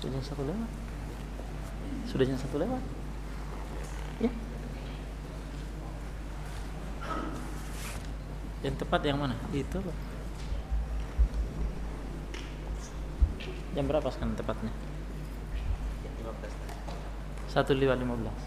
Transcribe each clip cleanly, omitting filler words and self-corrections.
Sudah jam 1 lewat. Sudah jam 1 lewat. Ya. Yang tepat yang mana? Itu loh. Jam berapa sekarang tepatnya? 1:15.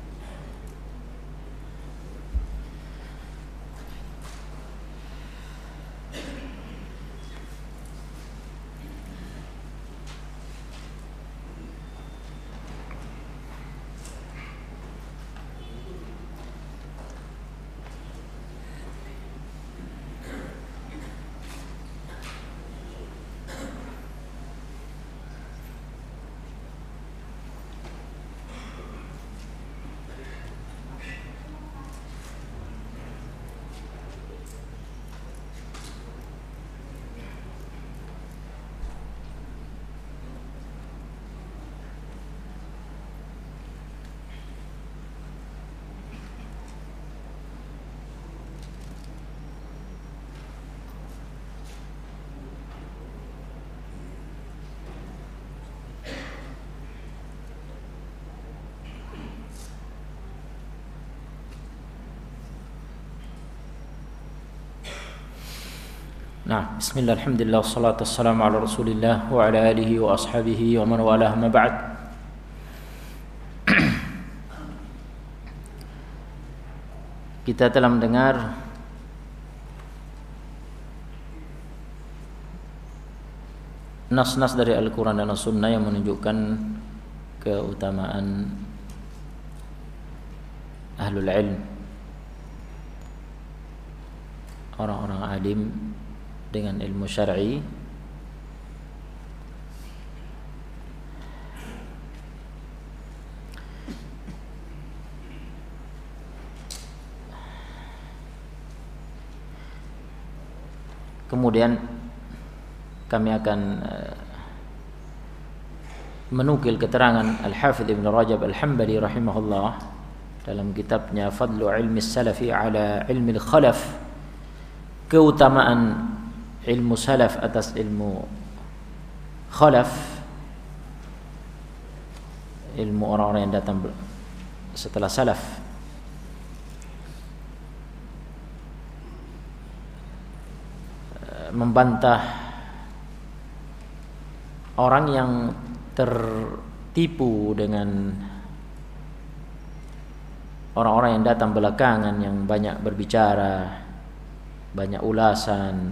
Nah, bismillah, alhamdulillah, wassalatu wassalamu ala rasulillah wa ala alihi wa ashabihi wa man walah, ma ba'd. Kita telah mendengar nas-nas dari Al-Quran dan As-Sunnah yang menunjukkan keutamaan ahlul ilm, orang-orang alim dengan ilmu syar'i. Kemudian kami akan menukil keterangan Al-Hafidh Ibn Rajab Al-Hambali rahimahullah dalam kitabnya Fadlu Ilmi Salafi ala Ilmi Al-Khalaf, keutamaan ilmu salaf atas ilmu khalaf, ilmu orang-orang yang datang setelah salaf. Membantah orang yang tertipu dengan orang-orang yang datang belakangan, yang banyak berbicara, banyak ulasan,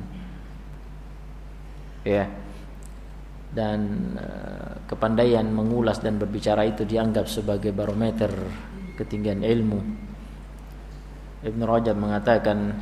ya, dan kepandaian mengulas dan berbicara itu dianggap sebagai barometer ketinggian ilmu. Ibn Rajab mengatakan,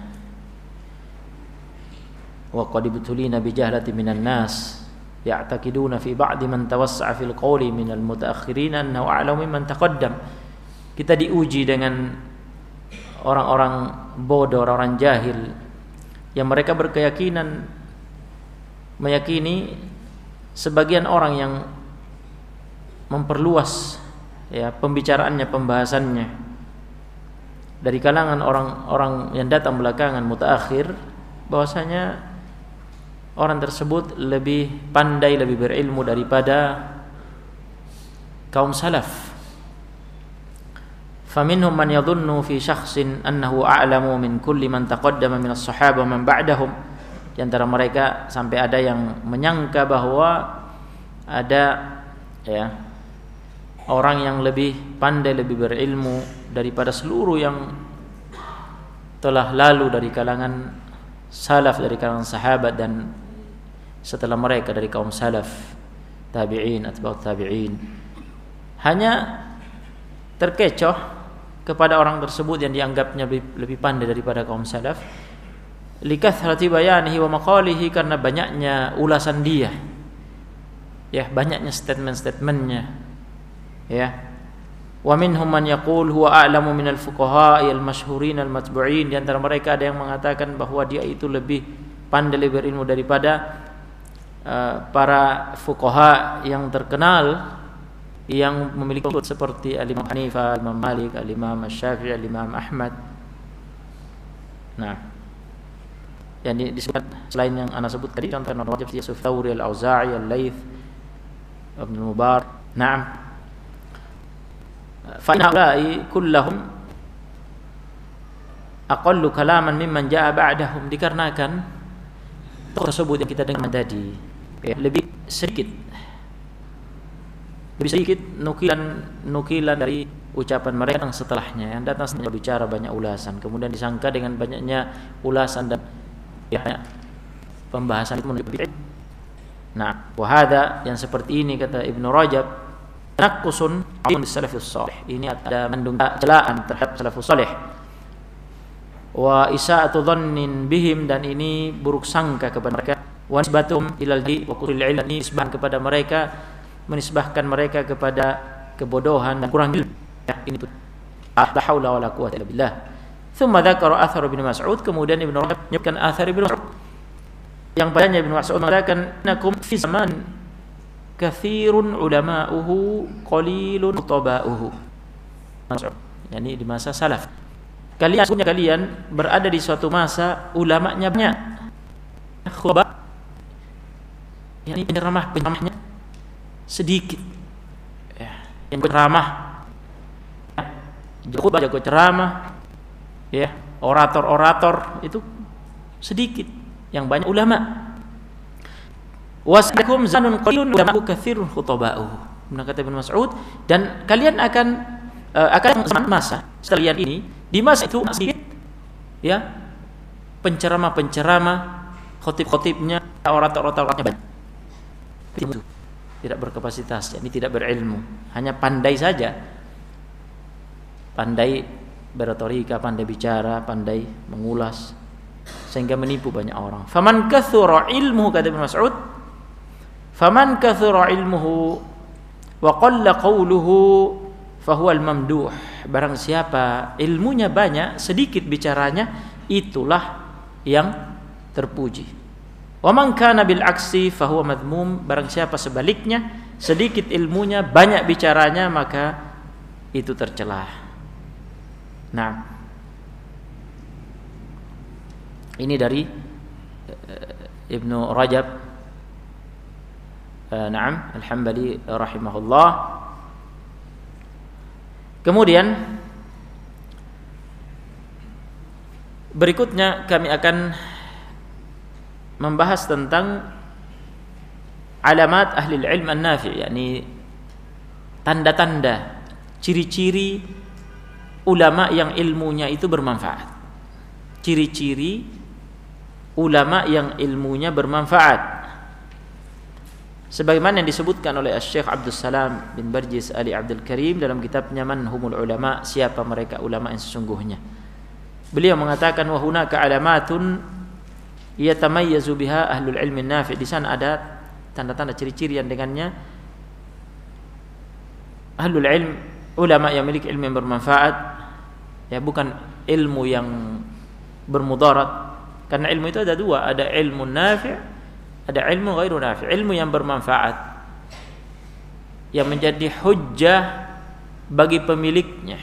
wa qad ibtulina bi jahlati minan nas ya'taqiduna fi ba'di man tawassa'a fil qawli minal mutaakhirin annahu a'lamu mimman taqaddam. Kita diuji dengan orang-orang bodoh, orang-orang jahil, yang mereka berkeyakinan, meyakini sebagian orang yang memperluas, ya, pembicaraannya, pembahasannya dari kalangan orang-orang yang datang belakangan, mutaakhir, bahwasanya orang tersebut lebih pandai, lebih berilmu daripada kaum salaf. Faminhum man yadhunnu fi syakhsin annahu a'lamu min kulli man taqaddama min as-sahabah man ba'dahum. Di antara mereka sampai ada yang menyangka bahwa ada, ya, orang yang lebih pandai, lebih berilmu daripada seluruh yang telah lalu dari kalangan salaf, dari kalangan sahabat dan setelah mereka dari kaum salaf, tabi'in, atba'ut tabi'in. Hanya terkecoh kepada orang tersebut yang dianggapnya lebih pandai daripada kaum salaf, likathrati bayanihi wa maqalihi, karena banyaknya ulasan dia, ya, banyaknya statement-statementnya, ya. Wa minhum man yaqul huwa a'lamu minal fuqaha'i al-masyhurin al-matbu'in. Di antara mereka ada yang mengatakan bahwa dia itu lebih pandai, lebih berilmu daripada para fuqaha yang terkenal, yang memiliki pengikut seperti Al-Imam Hanifah, Imam Malik, Al-Imam Syafi'i, Al-Imam Ahmad. Nah, yang disebut selain yang ana sebut tadi, contoh Ibnu Rajab, Yusuf Thawri, Al-Auza'i, Al-Laits, Ibnu Mubarak. Naam. Fa inna haula'i kullahum aqallu kalaman mimman jaa ba'dahum, dikarenakan tersebut yang kita dengar tadi lebih sedikit nukilan dari ucapan mereka yang setelahnya, yang datang setelah bicara banyak ulasan, kemudian disangka dengan banyaknya ulasan dan pembahasan itu menjadi. Nah, wahada yang seperti ini kata Ibnu Rajab, naqusun min salafus salih. Ini ada mengandung celaan terhadap salafus salih. Wa isaatu dhannin bihim, dan ini buruk sangka kepada mereka. Wa nisbatum ilal di wa qulil ilmi, nisbah kepada mereka, menisbahkan mereka kepada kebodohan dan kurang ilmu. Ya, ini la haula wala quwwata illa billah. Thumma dzakara athar Ibnu Mas'ud, kemudian Ibnu Rajab menyebutkan athar Ibnu Mas'ud yang padanya Ibnu Mas'ud mengatakan, nakum fi zaman katsirun ulama'uhu qalilun taba'uhu. Yani di masa salaf, kalian berada di suatu masa ulamanya banyak, khutbah yani penceramahnya sedikit, ya, yang berceramah, khutbah jago ceramah, ya, orator itu sedikit, yang banyak ulama. Wasalakum zanun qalilun ulama'u katsirun khutaba'uhu. Benar kata Ibnu Mas'ud, dan kalian akan masa setelah ini, di masa itu sedikit, ya, penceramah, khotib-khotibnya, orator-oratornya banyak. Tidak berkapasitas, ini tidak berilmu, hanya pandai saja. Pandai berretorika, pandai bicara, pandai mengulas, sehingga menipu banyak orang. Faman kathura ilmuhu, kata Ibnu Mas'ud, faman kathura ilmuhu wa qalla qawluhu fahuwa al-mamduh. Barang siapa ilmunya banyak, sedikit bicaranya, itulah yang terpuji. Wa man kana bil aksi fahuwa madhmum. Barang siapa sebaliknya, sedikit ilmunya, banyak bicaranya, maka itu tercela. Nah, ini dari Ibnu Rajab, Naam Al-Hambali rahimahullah. Kemudian berikutnya kami akan membahas tentang alamat ahli ilm an-nafi', yakni tanda-tanda, ciri-ciri ulama yang ilmunya itu bermanfaat. Ciri-ciri ulama yang ilmunya bermanfaat, sebagaimana yang disebutkan oleh Syekh Abdul Salam bin Barjis Ali Abdul Karim dalam kitabnya Manhumul Ulama, siapa mereka ulama yang sesungguhnya. Beliau mengatakan, wa hunaka alamatun yatamayyazu biha ahlul ilmi nafi'. Di sana ada tanda-tanda, ciri-ciri yang dengannya ahlul ilm, ulama yang memiliki ilmu yang bermanfaat, ya, bukan ilmu yang bermudarat. Karena ilmu itu ada dua, ada ilmu nafi', ada ilmu ghairu nafi'. Ilmu yang bermanfaat, yang menjadi hujjah bagi pemiliknya,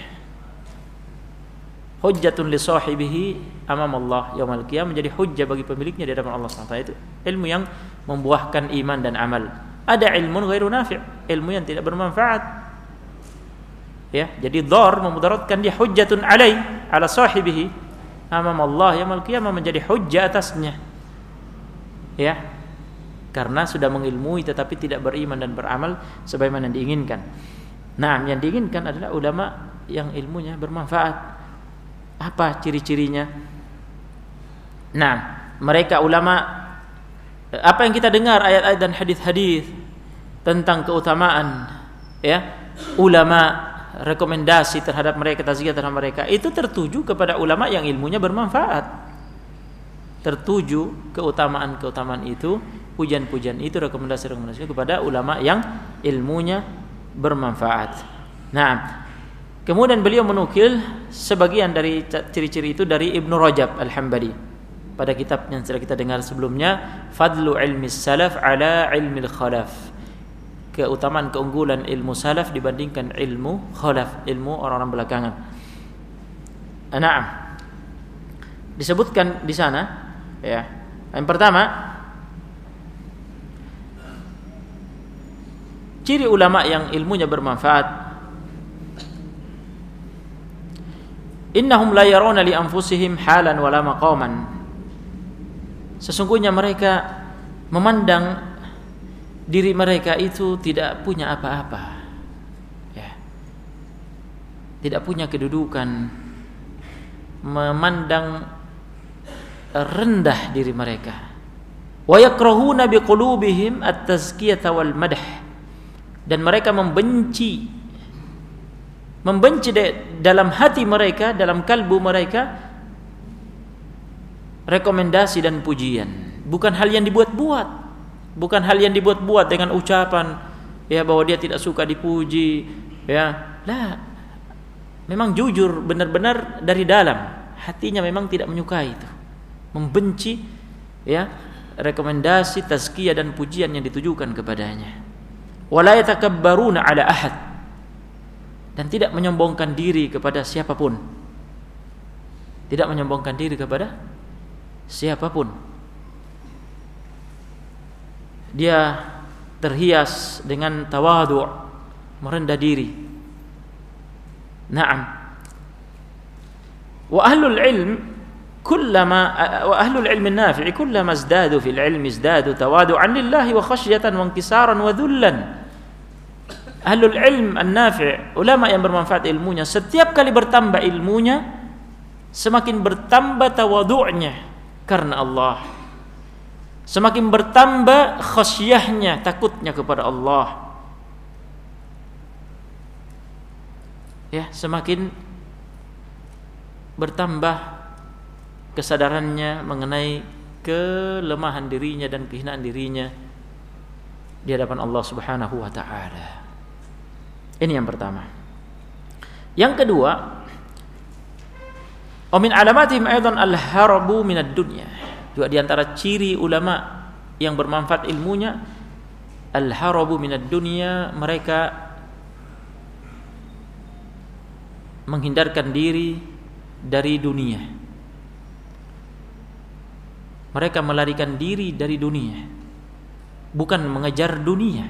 hujjatun li sahibihi amam Allah yaumil qiyamah, menjadi hujjah bagi pemiliknya di hadapan Allah SWT. Itu ilmu yang membuahkan iman dan amal. Ada ilmu ghairu nafi', ilmu yang tidak bermanfaat, ya, jadi dhar, memudaratkan dia, hujjatun ala sahibihi amam Allah yaumil qiyamah, menjadi hujjah atasnya, ya, karena sudah mengilmui tetapi tidak beriman dan beramal sebagaimana yang diinginkan. Nah, yang diinginkan adalah ulama yang ilmunya bermanfaat. Apa ciri-cirinya? Nah, mereka ulama, apa yang kita dengar ayat-ayat dan hadis-hadis tentang keutamaan, ya, ulama, rekomendasi terhadap mereka, tazkiyah terhadap mereka, itu tertuju kepada ulama yang ilmunya bermanfaat. Tertuju keutamaan-keutamaan itu, pujian-pujian itu, rekomendasi-rekomendasi kepada ulama yang ilmunya bermanfaat. Nah, kemudian beliau menukil sebagian dari ciri-ciri itu dari Ibnu Rajab Al-Hambali pada kitab yang sudah kita dengar sebelumnya, Fadlu ilmi salaf ala ilmi khalaf. Keutamaan, keunggulan ilmu salaf dibandingkan ilmu khalaf, ilmu orang-orang belakangan. Naam. Disebutkan di sana, ya. Yang pertama, ciri ulama yang ilmunya bermanfaat, innahum la yarawna li anfusihim halan wala maqaman. Sesungguhnya mereka memandang diri mereka itu tidak punya apa-apa, ya, tidak punya kedudukan, memandang rendah diri mereka. Wa yakrahuna biqulubihim at-tazkiyata wal madh, dan mereka membenci dalam hati mereka, dalam kalbu mereka, rekomendasi dan pujian. Bukan hal yang dibuat-buat, bukan hal yang dibuat-buat dengan ucapan ya bahwa dia tidak suka dipuji, ya. Lah, memang jujur benar-benar dari dalam hatinya memang tidak menyukai itu, membenci ya rekomendasi, tazkiyah dan pujian yang ditujukan kepadanya. Wala yatakabbaruna ala ahad, dan tidak menyombongkan diri kepada siapapun. Tidak menyombongkan diri kepada siapapun. Dia terhias dengan tawadhu', merendah diri. Naam. Wa ahlul ilm an-nafi' kullama izdadu fil ilmi izdadu tawadu'an lillahi wa khashyatan wa inkisaran wa dhullan. Ahlul ilm an-nafi', ulama yang bermanfaat ilmunya, setiap kali bertambah ilmunya, semakin bertambah tawadhu'nya karena Allah. Semakin bertambah khasyahnya, takutnya kepada Allah. Ya, semakin bertambah kesadarannya mengenai kelemahan dirinya dan kehinaan dirinya di hadapan Allah Subhanahu wa taala. Ini yang pertama. Yang kedua, wa min alamatihim aidan al-harabu minad dunya. Juga di antara ciri ulama yang bermanfaat ilmunya, al-harabu minad dunya, mereka menghindarkan diri dari dunia. Mereka melarikan diri dari dunia, bukan mengejar dunia.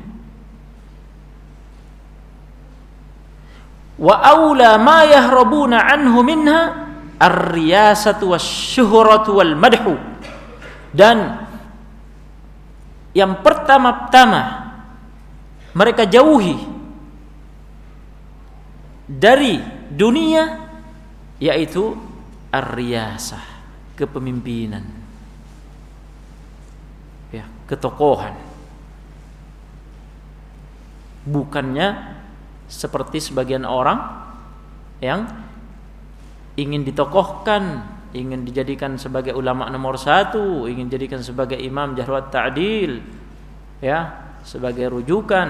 Wa aula ma yahrabuna anhu minha ar-riyasatu wasyuhratu wal madhu. Dan yang pertama-tama mereka jauhi dari dunia yaitu ar-riyasah, kepemimpinan, ya, ketokohan. Bukannya seperti sebagian orang yang ingin ditokohkan, ingin dijadikan sebagai ulama nomor 1, ingin dijadikan sebagai imam jarh wa ta'dil, ya, sebagai rujukan.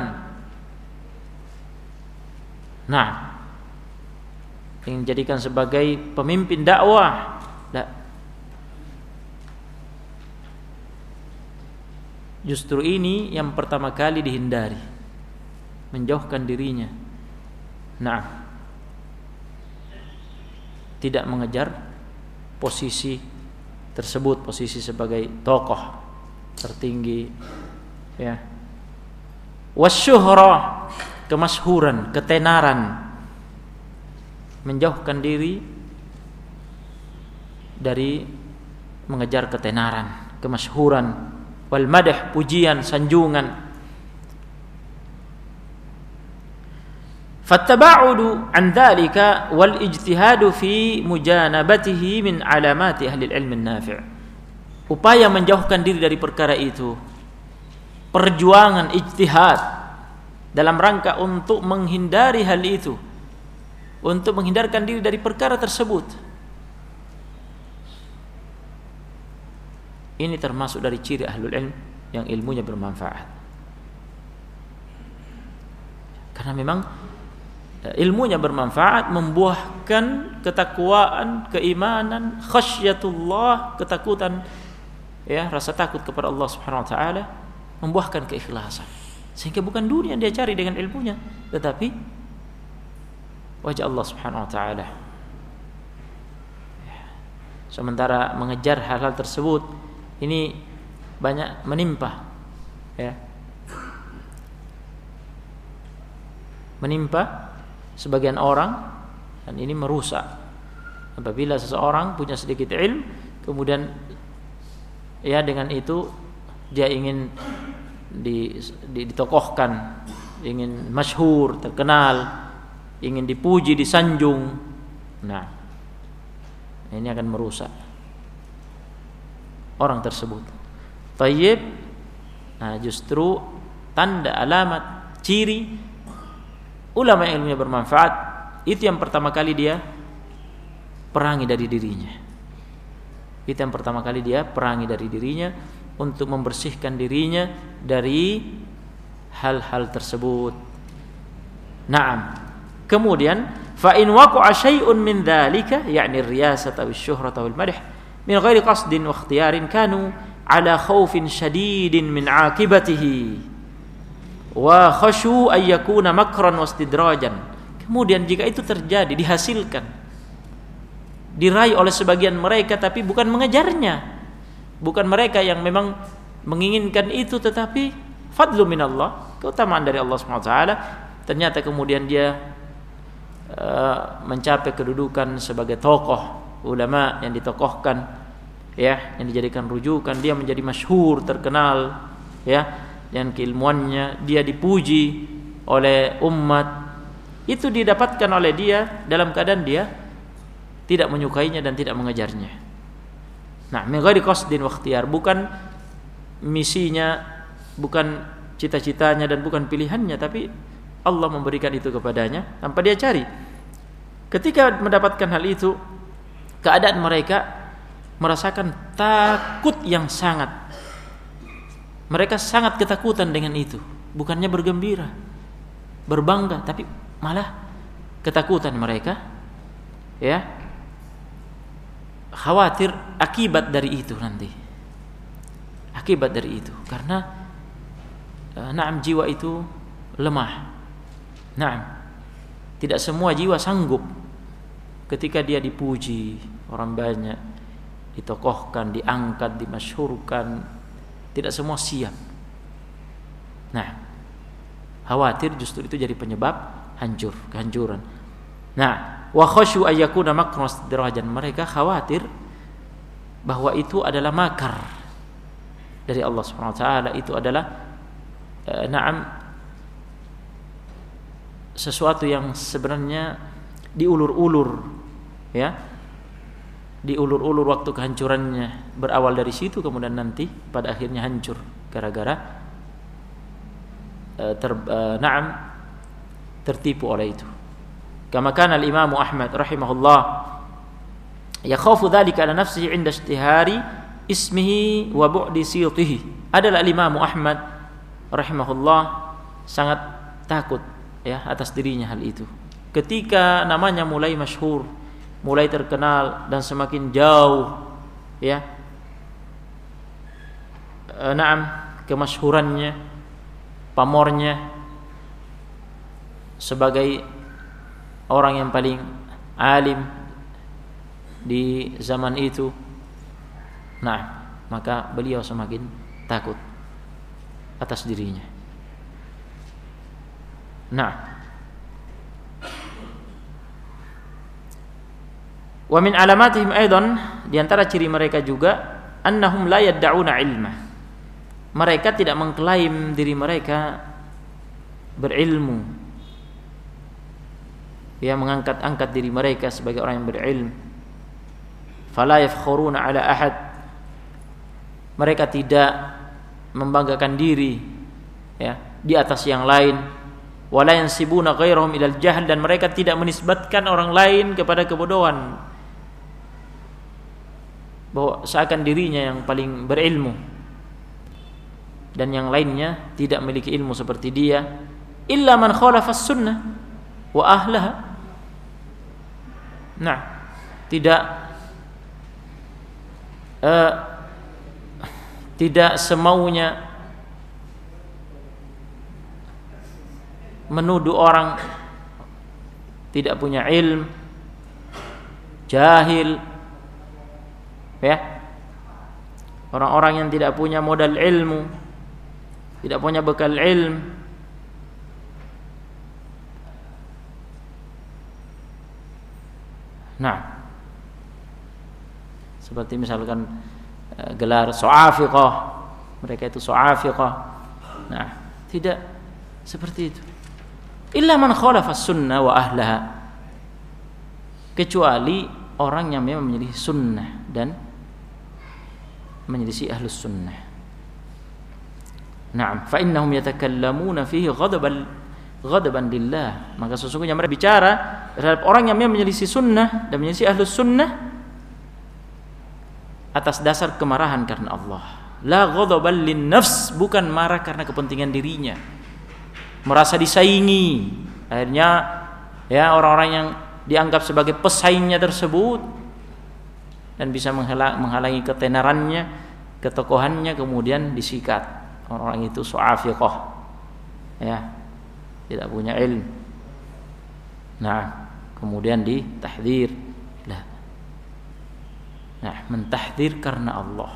Nah, ingin dijadikan sebagai pemimpin dakwah. Nah, justru ini yang pertama kali dihindari, menjauhkan dirinya. Nah, tidak mengejar posisi tersebut, posisi sebagai tokoh tertinggi, ya. Wasyuhra, kemasyhuran, ketenaran, menjauhkan diri dari mengejar ketenaran, kemasyhuran, wal madh, pujian, sanjungan. Fattaba'udu an dzalika wal ijtihadu fi mujanabatihi min alamati ahli al-ilm an-nafi'. Upaya menjauhkan diri dari perkara itu, perjuangan ijtihad dalam rangka untuk menghindari hal itu, untuk menghindarkan diri dari perkara tersebut. Ini termasuk dari ciri ahlul ilm yang ilmunya bermanfaat. Karena memang ilmunya bermanfaat, membuahkan ketakwaan, keimanan, khasyatullah, ketakutan, ya, rasa takut kepada Allah Subhanahu wa taala, membuahkan keikhlasan. Sehingga bukan dunia yang dia cari dengan ilmunya, tetapi wajah Allah Subhanahu wa taala. Sementara mengejar hal-hal tersebut ini banyak menimpa, ya. menimpa sebagian orang, dan ini merusak. Apabila seseorang punya sedikit ilmu, kemudian ya dengan itu dia ingin ditokohkan, ingin masyhur, terkenal, ingin dipuji, disanjung. Nah, ini akan merusak orang tersebut. Tayyib. Nah, justru tanda, alamat, ciri ulama yang ilmunya bermanfaat itu yang pertama kali dia perangi dari dirinya. Itu yang pertama kali dia perangi dari dirinya untuk membersihkan dirinya dari hal-hal tersebut. Naam. Kemudian fa in waqa'a syai'un min dzalika, ya'ni ar-riyasah aw asy-syuhrah aw al-madh min ghairi qasdin wa ikhtiyarin kanu ala khaufin syadidin min 'aqibatihi wa khasyu ay yakuna makran wa istidrajan. Kemudian jika itu terjadi, dihasilkan, diraih oleh sebagian mereka tapi bukan mengejarnya, bukan mereka yang memang menginginkan itu, tetapi fadlu minallah, keutamaan dari Allah SWT, ternyata kemudian dia mencapai kedudukan sebagai tokoh ulama yang ditokohkan, ya, yang dijadikan rujukan, dia menjadi masyhur, terkenal, ya, dan keilmuannya dia dipuji oleh umat. Itu didapatkan oleh dia dalam keadaan dia tidak menyukainya dan tidak mengejarnya. Nah, min ghairi qasdin wa ikhtiyar, bukan misinya, bukan cita-citanya dan bukan pilihannya, tapi Allah memberikan itu kepadanya tanpa dia cari. Ketika mendapatkan hal itu, keadaan mereka merasakan takut yang sangat. Mereka sangat ketakutan dengan itu, bukannya bergembira, berbangga, tapi malah ketakutan mereka, ya, khawatir akibat dari itu nanti. Akibat dari itu, karena naam, jiwa itu lemah. Naam, tidak semua jiwa sanggup ketika dia dipuji orang banyak, ditokohkan, diangkat, dimasyhurkan. Tidak semua siap. Nah, khawatir justru itu jadi penyebab kehancuran. Nah, wa khasyu ayyakuna makran istidrajan, mereka khawatir bahwa itu adalah makar dari Allah Subhanahu wa taala, itu adalah sesuatu yang sebenarnya diulur-ulur, ya, diulur-ulur waktu kehancurannya, berawal dari situ kemudian nanti pada akhirnya hancur gara-gara tertipu oleh itu. Kama kana al-Imam Ahmad rahimahullah yakhafu dzalika ala nafsihi 'inda ishtihari ismihi wa bu'di siyutihi. Adalah Imam Ahmad rahimahullah sangat takut, ya, atas dirinya hal itu. Ketika namanya mulai masyhur, mulai terkenal dan semakin jauh, ya, kemasyhurannya, pamornya sebagai orang yang paling alim di zaman itu. Nah, maka beliau semakin takut atas dirinya. Nah, wa min alamatihim aidan, di antara ciri mereka juga annahum la yad'una ilma. Mereka tidak mengklaim diri mereka berilmu, ya, mengangkat-angkat diri mereka sebagai orang yang berilmu. Fala yafkhuruna ala ahad, mereka tidak membanggakan diri, ya, di atas yang lain. Wala yansibuna ghairahum ilal jahl, dan mereka tidak menisbatkan orang lain kepada kebodohan, bahwa seakan dirinya yang paling berilmu dan yang lainnya tidak memiliki ilmu seperti dia. Illa man khalafa sunnah wa ahlaha. Nah, tidak semaunya menuduh orang tidak punya ilmu, jahil, ya, orang-orang yang tidak punya modal ilmu, tidak punya bekal ilmu, Nah, seperti misalkan gelar Su'afiqah, mereka itu Su'afiqah. Nah, tidak seperti itu. Illa man khalafa sunnah wa ahlaha, kecuali orang yang memang menyelisih sunnah dan menyelisih ahlus sunnah. Naam, fa innahum yatakallamuna fihi ghadaban lillah, maka sesungguhnya mereka bicara terhadap orang yang memang menyelisih sunnah dan menyelisih ahlus sunnah atas dasar kemarahan karena Allah. La ghadaban lin nafs, bukan marah karena kepentingan dirinya, merasa disaingi. Akhirnya ya orang-orang yang dianggap sebagai pesaingnya tersebut dan bisa menghalangi ketenarannya, ketokohannya, kemudian disikat. Orang itu su'afiqah, ya, tidak punya ilmu. Nah, kemudian ditahdzir. Nah, mentahdzir karena Allah,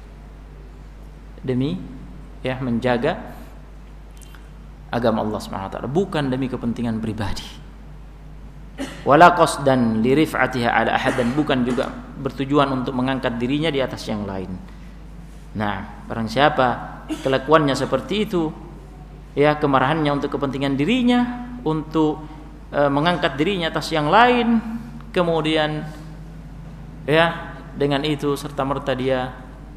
demi ya menjaga agama Allah Subhanahu wa taala, bukan demi kepentingan pribadi. Wala qasdan li rif'atiha ala ahad, dan bukan juga bertujuan untuk mengangkat dirinya di atas yang lain. Nah, barang siapa kelakuannya seperti itu, ya kemarahannya untuk kepentingan dirinya, untuk mengangkat dirinya atas yang lain, kemudian ya dengan itu serta merta dia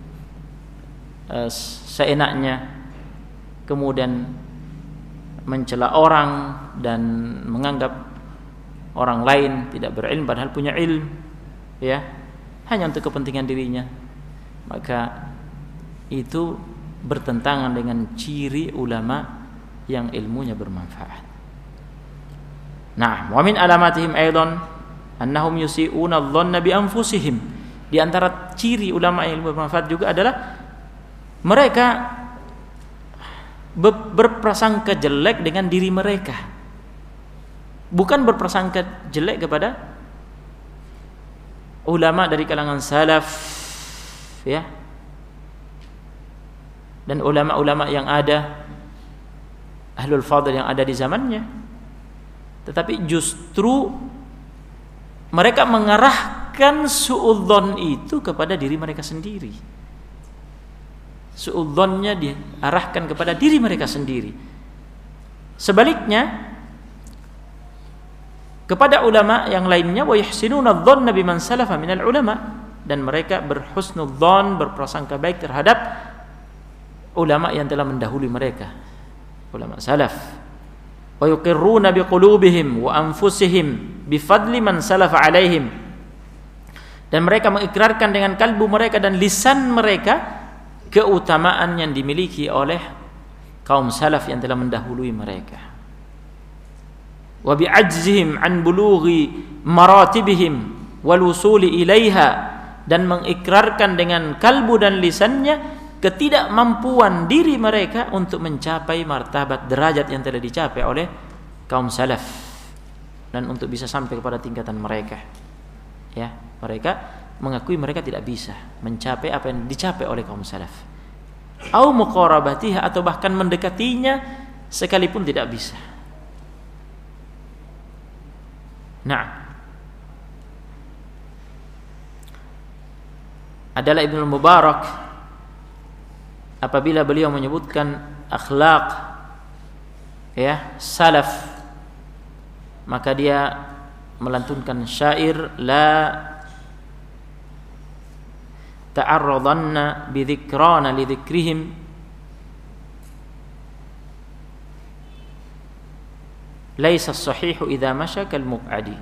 seenaknya kemudian mencela orang dan menganggap orang lain tidak berilmu padahal punya ilmu, ya, hanya untuk kepentingan dirinya, maka itu bertentangan dengan ciri ulama yang ilmunya bermanfaat. Nah, wa min alamatihim aidan annahum yusi'una adh-dhanna bi anfusihim. Di antara ciri ulama yang ilmu bermanfaat juga adalah mereka berprasangka jelek dengan diri mereka, bukan berprasangka jelek kepada ulama dari kalangan salaf, ya, dan ulama-ulama yang ada, ahlul fadl yang ada di zamannya. Tetapi justru mereka mengarahkan suudzon itu kepada diri mereka sendiri. Suudzonnya diarahkan kepada diri mereka sendiri. Sebaliknya kepada ulama yang lainnya, wa yuhsinuna adh-dhanna biman salafa minal ulama, dan mereka berhusnudzon, berprasangka baik terhadap ulama yang telah mendahului mereka, ulama salaf. Wa yuqirruna biqulubihim wa anfusihim bifadli man salafa alaihim, dan mereka mengikrarkan dengan kalbu mereka dan lisan mereka keutamaan yang dimiliki oleh kaum salaf yang telah mendahului mereka. Wa bi'ajzihim an bulughi maratibihim wal wusuli ilaiha, dan mengikrarkan dengan kalbu dan lisannya ketidakmampuan diri mereka untuk mencapai martabat derajat yang telah dicapai oleh kaum salaf, dan untuk bisa sampai kepada tingkatan mereka. Ya, mereka mengakui mereka tidak bisa mencapai apa yang dicapai oleh kaum salaf, au muqarabatiha, atau bahkan mendekatinya sekalipun tidak bisa. Nah, adalah Ibnu Mubarak apabila beliau menyebutkan akhlak ya salaf, maka dia melantunkan syair, la ta'arradanna bidhikrana lidhikrihim laisa as-sahihu idza masya kal muq'adi.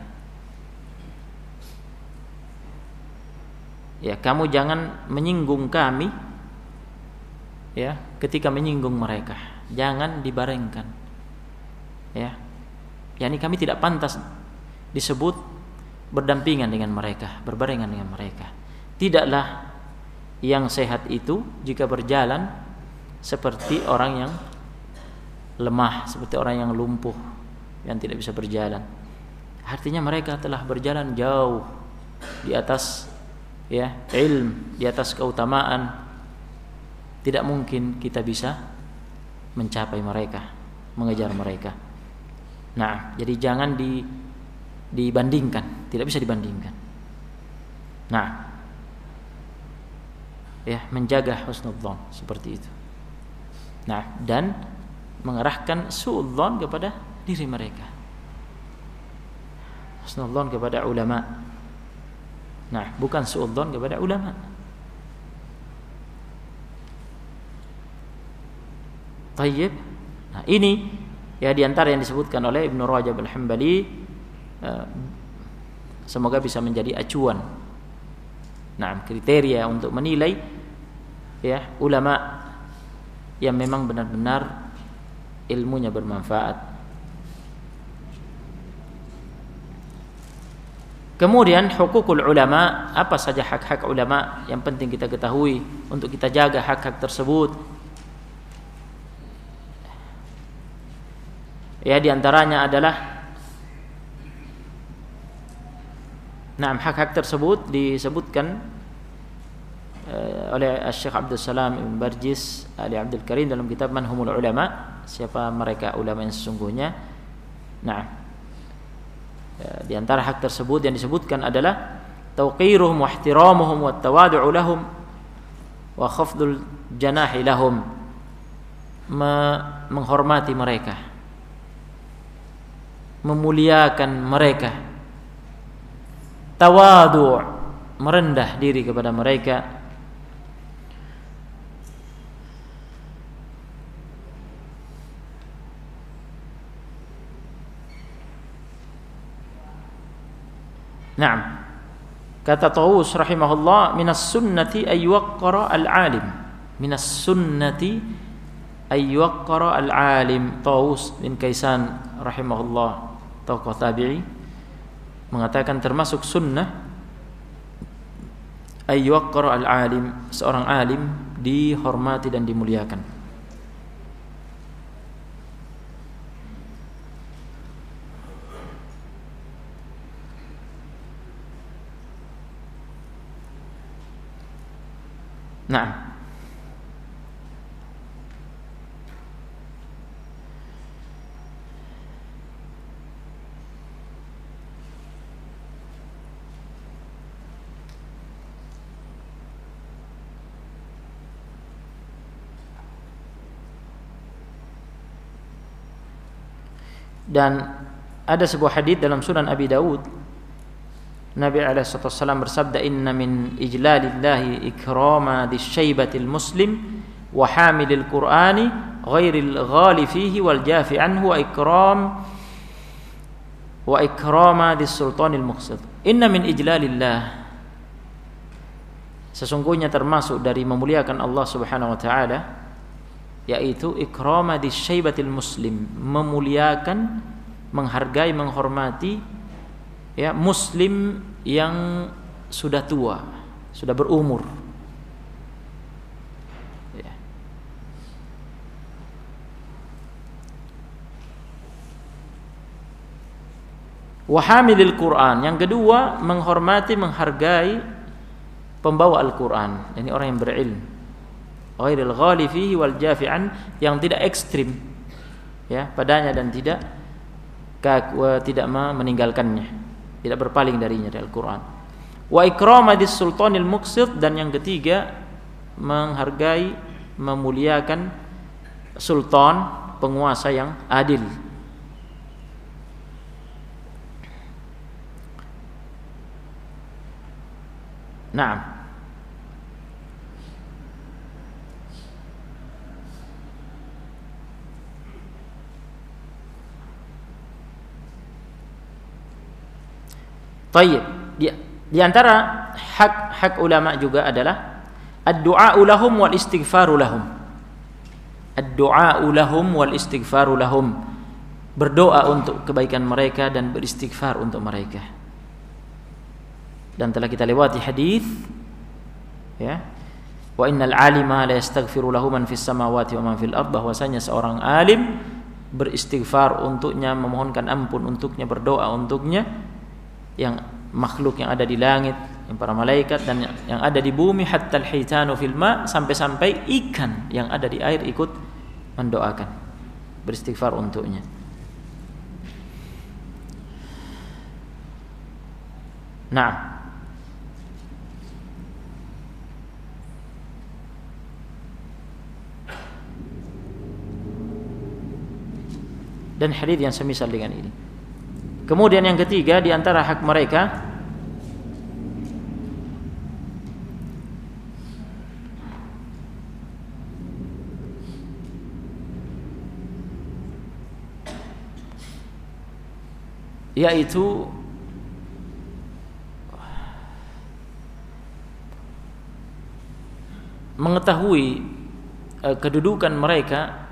Ya, kamu jangan menyinggung kami ya ketika menyinggung mereka, jangan dibarengkan. Ya, yakni kami tidak pantas disebut berdampingan dengan mereka, berbarengan dengan mereka. Tidaklah yang sehat itu jika berjalan seperti orang yang lemah, seperti orang yang lumpuh, yang tidak bisa berjalan. Artinya mereka telah berjalan jauh di atas ya ilmu, di atas keutamaan. Tidak mungkin kita bisa mencapai mereka, mengejar mereka. Nah, jadi jangan dibandingkan, tidak bisa dibandingkan. Nah, ya, menjaga husnudzon seperti itu. Nah, dan mengarahkan suudzon kepada diri mereka, husnudzon kepada ulama. Nah, bukan suudzon kepada ulama. Tayyib. Nah, ini ya diantara yang disebutkan oleh Ibnu Rajab Al-Hambali, semoga bisa menjadi acuan. Nah, kriteria untuk menilai ya ulama yang memang benar-benar ilmunya bermanfaat. Kemudian hukukul ulama, apa saja hak-hak ulama yang penting kita ketahui untuk kita jaga hak-hak tersebut. Ya, diantaranya adalah hak-hak tersebut disebutkan oleh Syekh Abdul Salam Ibn Barjis Ali Abdul Karim dalam kitab Manhumul Ulama, siapa mereka ulama yang sesungguhnya. Nah, di antara hak tersebut yang disebutkan adalah tauqiruhum wa ihtiramuhum wa tawadu'u lahum wa khafdul janahi lahum, menghormati mereka, memuliakan mereka, tawadu', merendah diri kepada mereka, Naam. Kata Tawus rahimahullah, minas sunnati ay yuwaqqara al-alim. Minas sunnati ay yuwaqqara al-alim. Tawus bin Kaisan rahimahullah, tokoh tabi'i, mengatakan termasuk sunnah ay yuwaqqara al-alim, seorang alim dihormati dan dimuliakan. Nah, dan ada sebuah hadis dalam Sunan Abi Dawud, Nabi SAW bersabda, inna min ijlalillahi ikrama disyaibatil muslim wa hamilil qur'ani ghairil ghali fihi wal jafi anhu wa ikrama dissultanil muqsid. Inna min ijlalillah, sesungguhnya termasuk dari memuliakan Allah Subhanahu wa taala, yaitu ikrama disyaibatil muslim, memuliakan, menghargai, menghormati ya muslim yang sudah tua, sudah berumur. Ya. Wahamilil Quran, yang kedua menghormati, menghargai pembawa Al-Quran, ini orang yang berilmu. Ghairil ghali fihi wal jafi'an, yang tidak ekstrim ya padanya dan tidak meninggalkannya, tidak berpaling darinya, dari Al-Quran. Wa ikrama dis-sultanil muqsid, dan yang ketiga menghargai, memuliakan sultan, penguasa yang adil. Naam. Tayyib. Di antara hak ulama juga adalah ad-du'a'u lahum wal istighfaru lahum. Ad-du'a'u lahum wal istighfaru lahum. Berdoa untuk kebaikan mereka dan beristighfar untuk mereka. Dan telah kita lewati hadis ya. Wa innal 'alima la yastaghfiru lahu man fis samawati wa man fil ardh, bahwasanya seorang alim beristighfar untuknya, memohonkan ampun untuknya, berdoa untuknya, yang makhluk yang ada di langit, yang para malaikat dan yang ada di bumi, hatta al-hitanu fil ma, sampai-sampai ikan yang ada di air ikut mendoakan, beristighfar untuknya. Nah, dan hadis yang semisal dengan ini. Kemudian yang ketiga di antara hak mereka yaitu mengetahui kedudukan mereka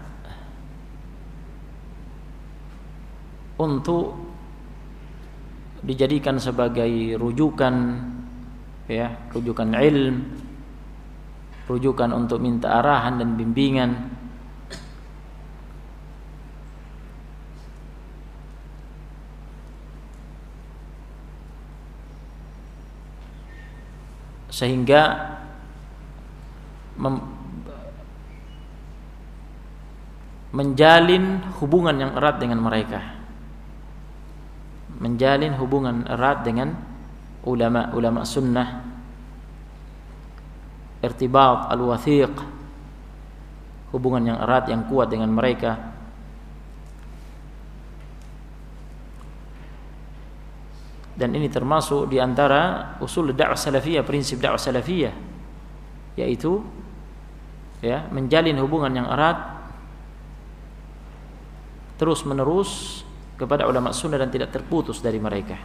untuk dijadikan sebagai rujukan, ya, rujukan ilm, rujukan untuk minta arahan dan bimbingan. Sehingga menjalin hubungan yang erat dengan mereka, menjalin hubungan erat dengan ulama sunnah, irtibat al-wathiq, hubungan yang erat yang kuat dengan mereka. Dan ini termasuk di antara usul dakwah salafiyah, prinsip dakwah salafiyah, yaitu ya, menjalin hubungan yang erat terus menerus kepada ulama sunnah dan tidak terputus dari mereka.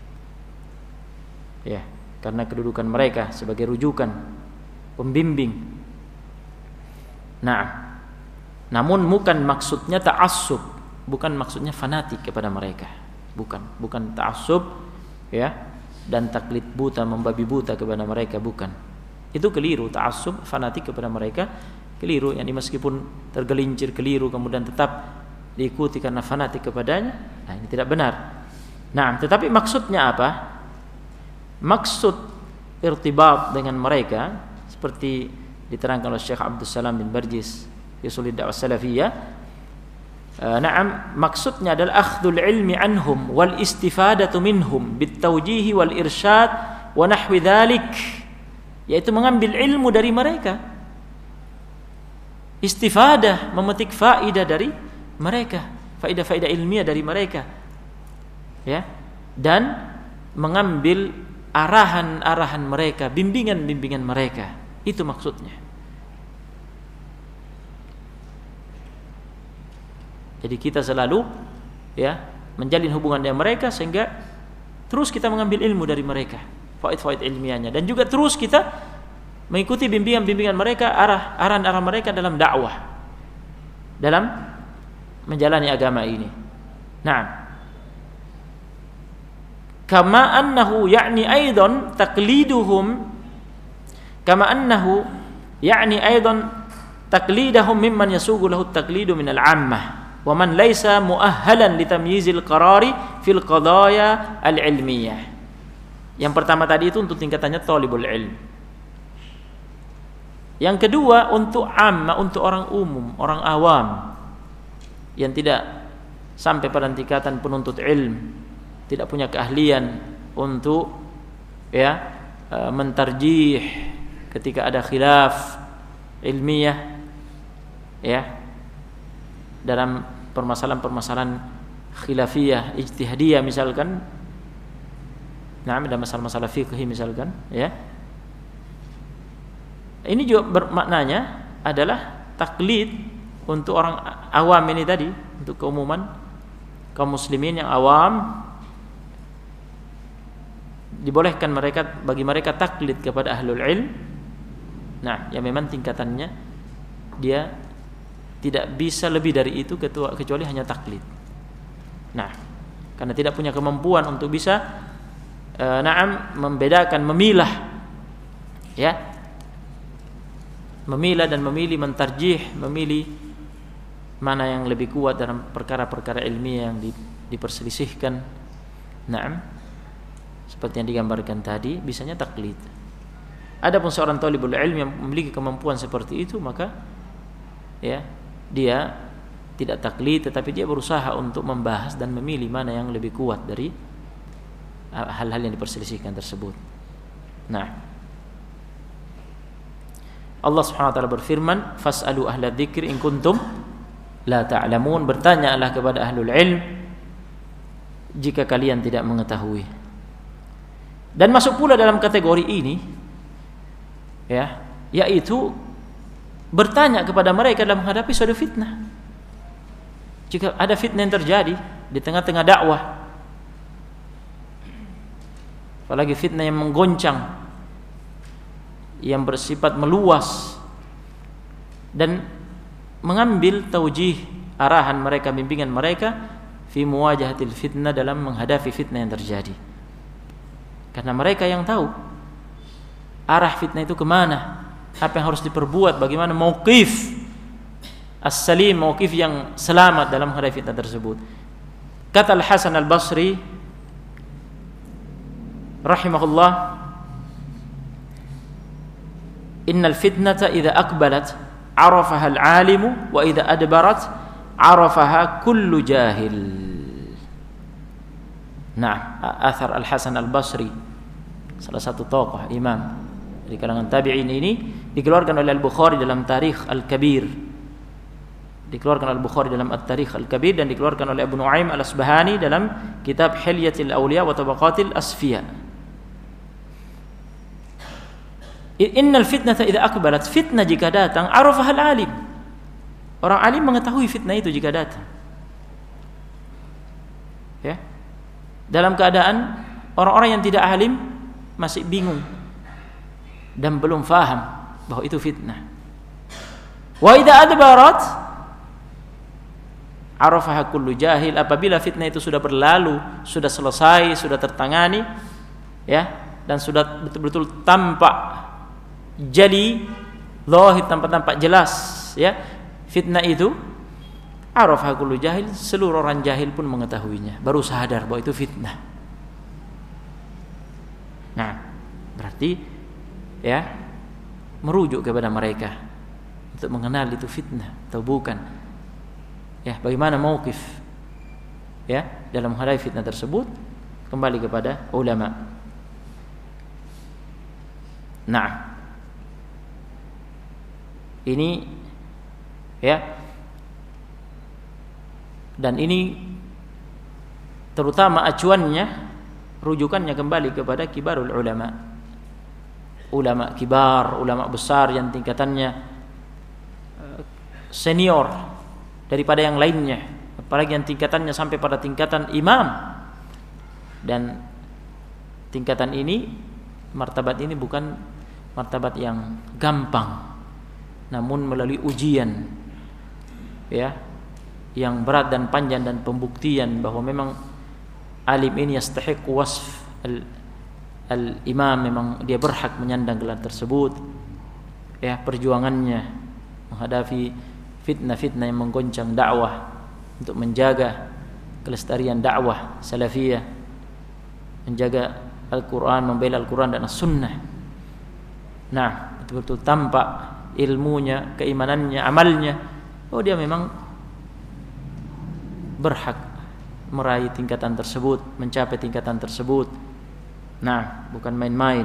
Ya, karena kedudukan mereka sebagai rujukan, pembimbing. Nah, namun bukan maksudnya ta'assub, bukan maksudnya fanatik kepada mereka. Bukan ta'assub, ya, dan taklid buta, membabi buta kepada mereka, bukan. Itu keliru. Ta'assub, fanatik kepada mereka, keliru. Yani meskipun tergelincir keliru kemudian tetap diikuti karena fanatik kepadanya, nah ini tidak benar. Nah, tetapi maksudnya apa? Maksud irtibat dengan mereka seperti diterangkan oleh Syekh Abdul Salam bin Barjis fi Ushul Da'wah Salafiyah. Na'am, maksudnya adalah akhdhul ilmi anhum wal istifadatu minhum bitawjihi wal irsyad wa nahwi dzalik, yaitu mengambil ilmu dari mereka, istifadah, memetik faidah dari mereka, faidah-faidah ilmiah dari mereka, ya, dan mengambil arahan-arahan mereka, bimbingan-bimbingan mereka. Itu maksudnya. Jadi kita selalu, ya, menjalin hubungan dengan mereka sehingga terus kita mengambil ilmu dari mereka, faid-faid ilmiahnya, dan juga terus kita mengikuti bimbingan-bimbingan mereka, arahan-arahan mereka dalam dakwah, dalam menjalani agama ini. Nah, kama annahu ya'ni aidan taqliduhum, kama annahu ya'ni aidan taqlidahum mimman yasugu lahu at-taqlidu min al-'ammah wa man laysa mu'ahhalan li tamyizil qarari fil qadaya al-'ilmiyah. Yang pertama tadi itu untuk tingkatannya thalibul ilm. Yang kedua untuk amma, untuk orang umum, orang awam yang tidak sampai pada tingkatan penuntut ilm, tidak punya keahlian untuk, ya, mentarjih ketika ada khilaf ilmiah, ya, dalam permasalahan-permasalahan khilafiyah, ijtihadiyah misalkan. Nah, ada masalah-masalah fikih misalkan, ya. Ini juga bermaknanya adalah taklid untuk orang awam ini tadi, untuk keumuman kaum muslimin yang awam, dibolehkan bagi mereka taklid kepada ahlul ilm. Nah, yang memang tingkatannya dia tidak bisa lebih dari itu kecuali hanya taklid. Nah, karena tidak punya kemampuan untuk bisa membedakan, memilah, ya, memilah dan memilih, mentarjih, memilih mana yang lebih kuat dalam perkara-perkara ilmiah yang diperselisihkan. Naam, seperti yang digambarkan tadi, bisanya taklid. Adapun seorang talibul ilmi yang memiliki kemampuan seperti itu, maka, ya, dia tidak taklid, tetapi dia berusaha untuk membahas dan memilih mana yang lebih kuat dari hal-hal yang diperselisihkan tersebut. Nah, Allah Subhanahu wa taala berfirman, "Fas'alu ahla dzikri in kuntum la ta'lamun." Bertanyalah kepada ahlul ilm jika kalian tidak mengetahui. Dan masuk pula dalam kategori ini, ya, yaitu bertanya kepada mereka dalam menghadapi suatu fitnah. Jika ada fitnah yang terjadi di tengah-tengah dakwah, apalagi fitnah yang menggoncang, yang bersifat meluas dan mengambil taujih arahan mereka, bimbingan mereka fi muwajahatil fitnah, dalam menghadapi fitnah yang terjadi. Karena mereka yang tahu arah fitnah itu kemana, apa yang harus diperbuat, bagaimana mauqif as-salim, mauqif yang selamat dalam menghadapi fitnah tersebut. Kata Al-Hasan Al-Basri rahimahullah, innal fitnata idza aqbalat arafaha al-alimu wa idza adbarat arafaha kullu jahil. Nah, athar Al-Hasan Al-Basri, salah satu tokoh imam dari kalangan tabi'in ini, dikeluarkan oleh Al-Bukhari dalam Tarikh Al-Kabir, dikeluarkan Al-Bukhari dalam At-Tarikh Al-Kabir, dan dikeluarkan oleh Abu Nu'aim Al-Asbahani dalam kitab Hilyatil Awliya wa Tabaqatil Asfiya. Innal fitnata idza aqbalat, fitnah jika datang, arafaha al-alim, orang alim mengetahui fitnah itu jika datang. Ya, dalam keadaan orang-orang yang tidak alim masih bingung dan belum faham bahwa itu fitnah. Wa idza adbarat arafaha kullu jahil, apabila fitnah itu sudah berlalu, sudah selesai, sudah tertangani, ya, dan sudah betul-betul tampak jadi zahir, tampak jelas, ya, fitnah itu, arafaha kullu jahil, seluruh orang jahil pun mengetahuinya, baru sadar bahwa itu fitnah. Nah, berarti, ya, merujuk kepada mereka untuk mengenal itu fitnah atau bukan. Ya, bagaimana mauqif, ya, dalam menghadapi fitnah tersebut, kembali kepada ulama. Nah, ini, ya, dan ini terutama acuannya, rujukannya kembali kepada kibarul ulama, ulama kibar, ulama besar yang tingkatannya senior daripada yang lainnya, apalagi yang tingkatannya sampai pada tingkatan imam. Dan tingkatan ini, martabat ini bukan martabat yang gampang, namun melalui ujian, ya, yang berat dan panjang, dan pembuktian bahwa memang alim ini yastahiq wasf al-imam, memang dia berhak menyandang gelar tersebut. Ya, perjuangannya menghadapi fitnah-fitnah yang menggoncang dakwah untuk menjaga kelestarian dakwah salafiyah, menjaga Al-Quran, membela Al-Quran dan As-Sunnah. Nah, betul-betul tampak ilmunya, keimanannya, amalnya, oh dia memang berhak meraih tingkatan tersebut, mencapai tingkatan tersebut. Nah, bukan main-main.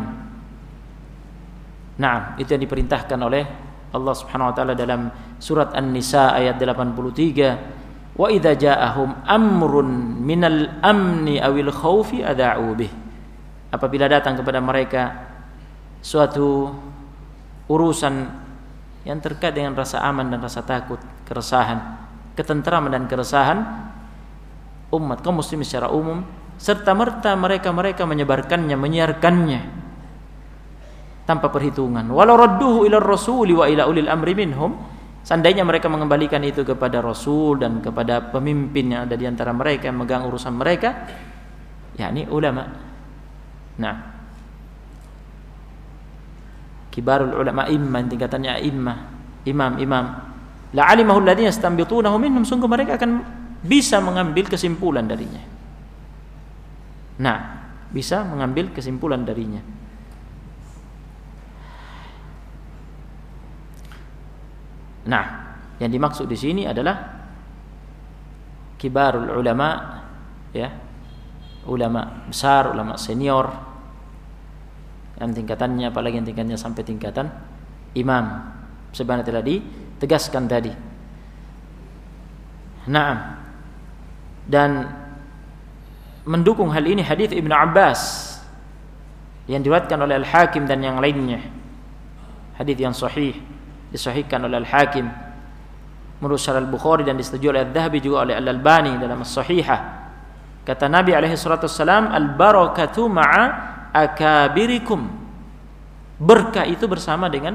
Nah, itu yang diperintahkan oleh Allah Subhanahu wa taala dalam surat An-Nisa ayat 83, wa idza ja'ahum amrun minal amni awil khaufi ada'u bih. Apabila datang kepada mereka suatu urusan yang terkait dengan rasa aman dan rasa takut, keresahan, ketentraman dan keresahan umat kaum muslimin secara umum, serta merta mereka menyebarkannya, menyiarkannya tanpa perhitungan. Walau radduhu ila rasuli wa ila ulil amri minhum, seandainya mereka mengembalikan itu kepada Rasul dan kepada pemimpin yang ada di antara mereka yang megang urusan mereka, yakni ulama. Nah, kibarul ulama, imam, tingkatannya imam, la'alimahu alladhina yastanbitunahu minhum, sungguh mereka akan bisa mengambil kesimpulan darinya. Nah, bisa mengambil kesimpulan darinya. Nah, yang dimaksud di sini adalah kibarul ulama, ya, ulama besar, ulama senior yang tingkatannya, apalagi yang tingkatannya sampai tingkatan imam, sebagaimana telah ditegaskan tadi. Naam. Dan mendukung hal ini hadis Ibnu Abbas yang diriwayatkan oleh Al-Hakim dan yang lainnya. Hadis yang sahih, disahihkan oleh Al-Hakim menurut Syarah Al-Bukhari dan disetujui oleh Adz-Dzahabi juga oleh Al-Albani dalam As-Sahihah. Kata Nabi alaihi salatu wassalam, al-barakatu ma'a akabirikum. Berkah itu bersama dengan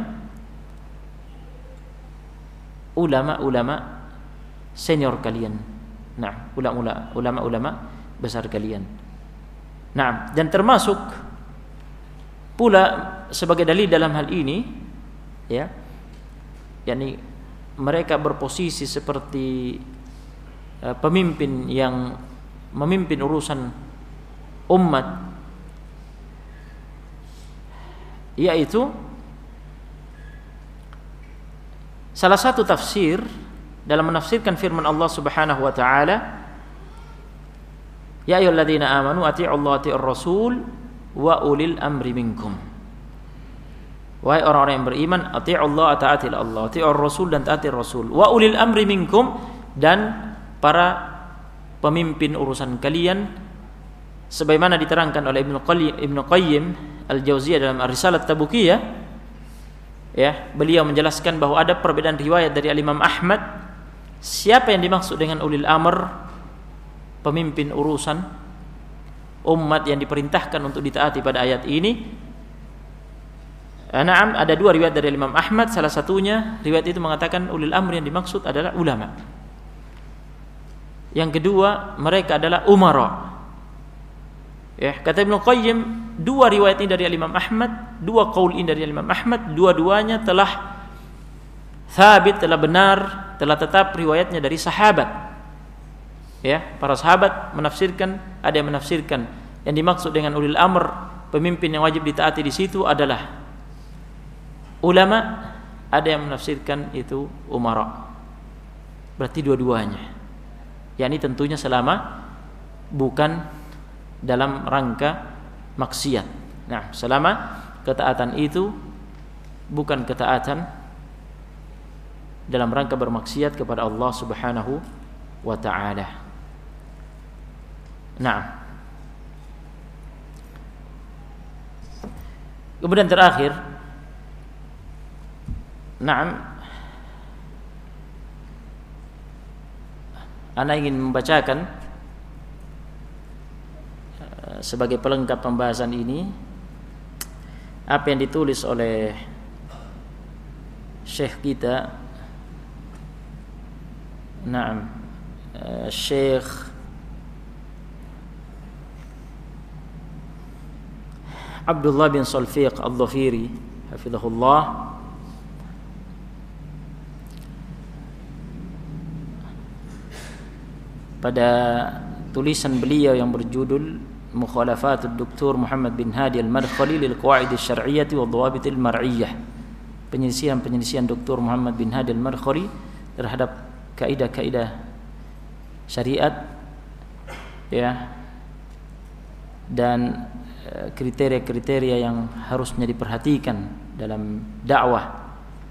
ulama-ulama senior kalian. Nah, ulama-ulama besar kalian. Nah, dan termasuk pula sebagai dalil dalam hal ini, ya, yakni mereka berposisi seperti pemimpin yang memimpin urusan umat, yaitu salah satu tafsir dalam menafsirkan firman Allah Subhanahu wa taala, ya ayyuhalladzina amanu atti'ullaha atti'ur rasul wa ulil amri minkum. Wahai orang-orang yang beriman, atti'ullaha, taati Allah, atti'ur rasul dan taati rasul, wa ulil amri minkum, dan para pemimpin urusan kalian, sebagaimana diterangkan oleh Ibnu Qayyim Al-Jauziyah dalam Ar-Risalah Tabukiyah. Ya, beliau menjelaskan bahwa ada perbedaan riwayat dari Imam Ahmad, siapa yang dimaksud dengan ulil amr, pemimpin urusan umat yang diperintahkan untuk ditaati pada ayat ini. Naam, ada dua riwayat dari Imam Ahmad, salah satunya riwayat itu mengatakan ulil amr yang dimaksud adalah ulama. Yang kedua, mereka adalah umara. Ya, kata Ibnu Qayyim, dua riwayat ini dari Imam Ahmad, dua qaul ini dari Imam Ahmad, dua-duanya telah thabit, telah benar, telah tetap riwayatnya dari sahabat. Ya, para sahabat menafsirkan, ada yang menafsirkan yang dimaksud dengan ulil amr, pemimpin yang wajib ditaati di situ adalah ulama, ada yang menafsirkan itu umara. Berarti dua-duanya. yakni tentunya selama bukan dalam rangka maksiat. Nah, selama ketaatan itu bukan ketaatan dalam rangka bermaksiat kepada Allah Subhanahu wa taala. Nah, kemudian terakhir, ana ingin membacakan sebagai pelengkap pembahasan ini apa yang ditulis oleh Syekh kita, Syekh Abdullah bin Salfiq Al-Dhafiri hafizahullah, pada tulisan beliau yang berjudul Mukhalafatud Dr. Muhammad bin Hadi Al-Madkhali lil Qawaid Asy-Syar'iyyah wa Dhawabit Al-Mar'iyyah. Penyelisihan Dr. Muhammad bin Hadi Al-Madkhali terhadap kaidah-kaidah syariat, ya, dan kriteria-kriteria yang harusnya diperhatikan dalam dakwah.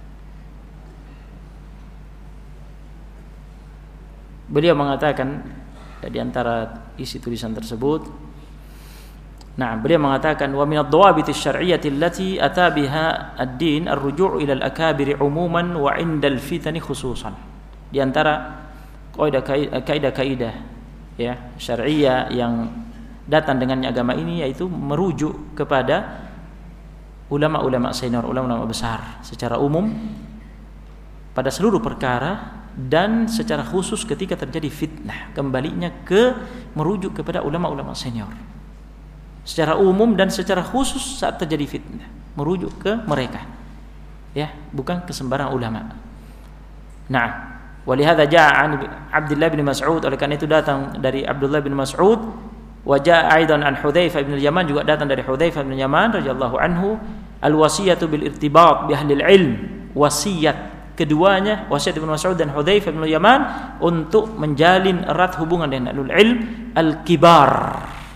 Beliau mengatakan di antara isi tulisan tersebut, beliau mengatakan wa min ad-dawabit asy-syar'iyyati allati ata biha ad-din ar-ruju' ila al-akabir umuman wa 'inda al-fitani khususan. Di antara kaidah-kaidah ya syar'iyyah yang datang dengannya agama ini yaitu merujuk kepada ulama-ulama senior, ulama-ulama besar secara umum pada seluruh perkara, dan secara khusus ketika terjadi fitnah, kembalinya merujuk kepada ulama-ulama senior secara umum, dan secara khusus saat terjadi fitnah merujuk ke mereka, ya, bukan ke sembarang ulama. Nah, walihada ja'a Abdullah bin Mas'ud, oleh karena itu datang dari Abdullah bin Mas'ud, wa ja'a aidan an Hudzaifah bin Yaman, juga datang dari Hudzaifah bin Yaman radhiyallahu anhu, al-wasiyatu bil irtibat bi ahli ilm, wasiat keduanya, wasiat Ibnu Mas'ud dan Hudzaifah bin Yaman, untuk menjalin erat hubungan dengan ahlul ilm al-kibar,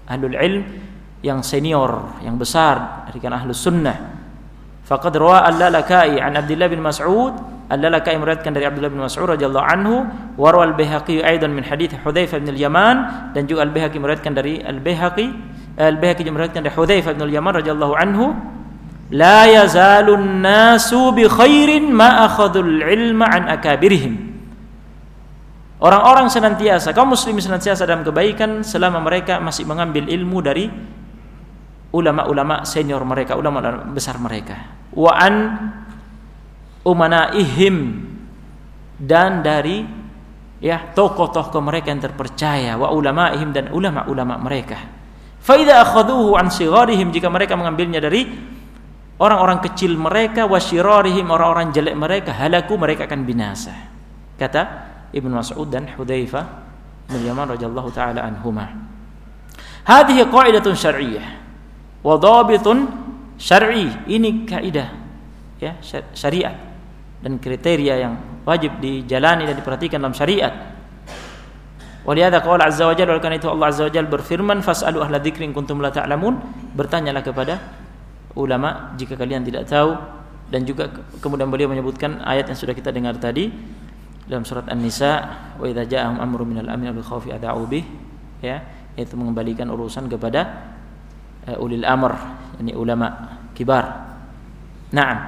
ahlul ilm yang senior, yang besar dari kalangan ahlus sunnah. Faqad rawa al-Lalaka'i an Abdullah bin Mas'ud, al-Lalaka'i meriwayatkan dari Abdullah bin Mas'ud radhiyallahu anhu, wa rawa al-Baihaqi aidan min hadits Hudzaifah bin al-Yaman, dan juga al-Baihaqi meriwayatkan dari al-Baihaqi meriwayatkan dari Hudzaifah bin al-Yaman radhiyallahu anhu, la yazalun nasu bi khairin ma akhadul ilma an akabirihim. Orang-orang senantiasa, kaum muslimin senantiasa dalam kebaikan selama mereka masih mengambil ilmu dari ulama-ulama senior mereka, ulama besar mereka. Wa an umanaihim, dan dari tokoh-tokoh mereka yang terpercaya, wa ulamaihim, dan ulama-ulama mereka. Fa idza akhadhuhu an sigharihim, jika mereka mengambilnya dari orang-orang kecil mereka, wa syirarihim, orang-orang jelek mereka, halaku, mereka akan binasa. Kata Ibnu Mas'ud dan Hudzaifah bin Yaman radhiyallahu taala anhuma. Hadhihi qa'idatun syar'iyyah wa dhabitun syar'i. Ini kaidah syariat dan kriteria yang wajib dijalani dan diperhatikan dalam syariat. Walihada qala azza wa jalla, oleh karena itu Allah azza wa jalla berfirman, fas'alu ahla dzikri in kuntum la ta'lamun, bertanyalah kepada ulama jika kalian tidak tahu. Dan juga kemudian beliau menyebutkan ayat yang sudah kita dengar tadi dalam surat An-Nisa, wa idza ja'ahum amrun minal amni bil khaufi ada'u bih, yaitu mengembalikan urusan kepada ulil amr, yakni ulama kibar. Na'am.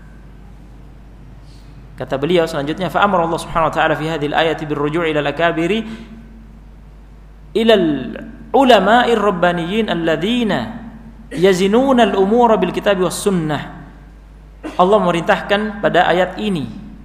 Kata beliau selanjutnya, fa amara Allah Subhanahu wa ta'ala fi hadhihi al-ayati birruju' ila al-akabiri ila al-ulama'ir rabbaniyyin alladhina yazinuna al-umura bil kitabi was sunnah. Allah memerintahkan pada ayat ini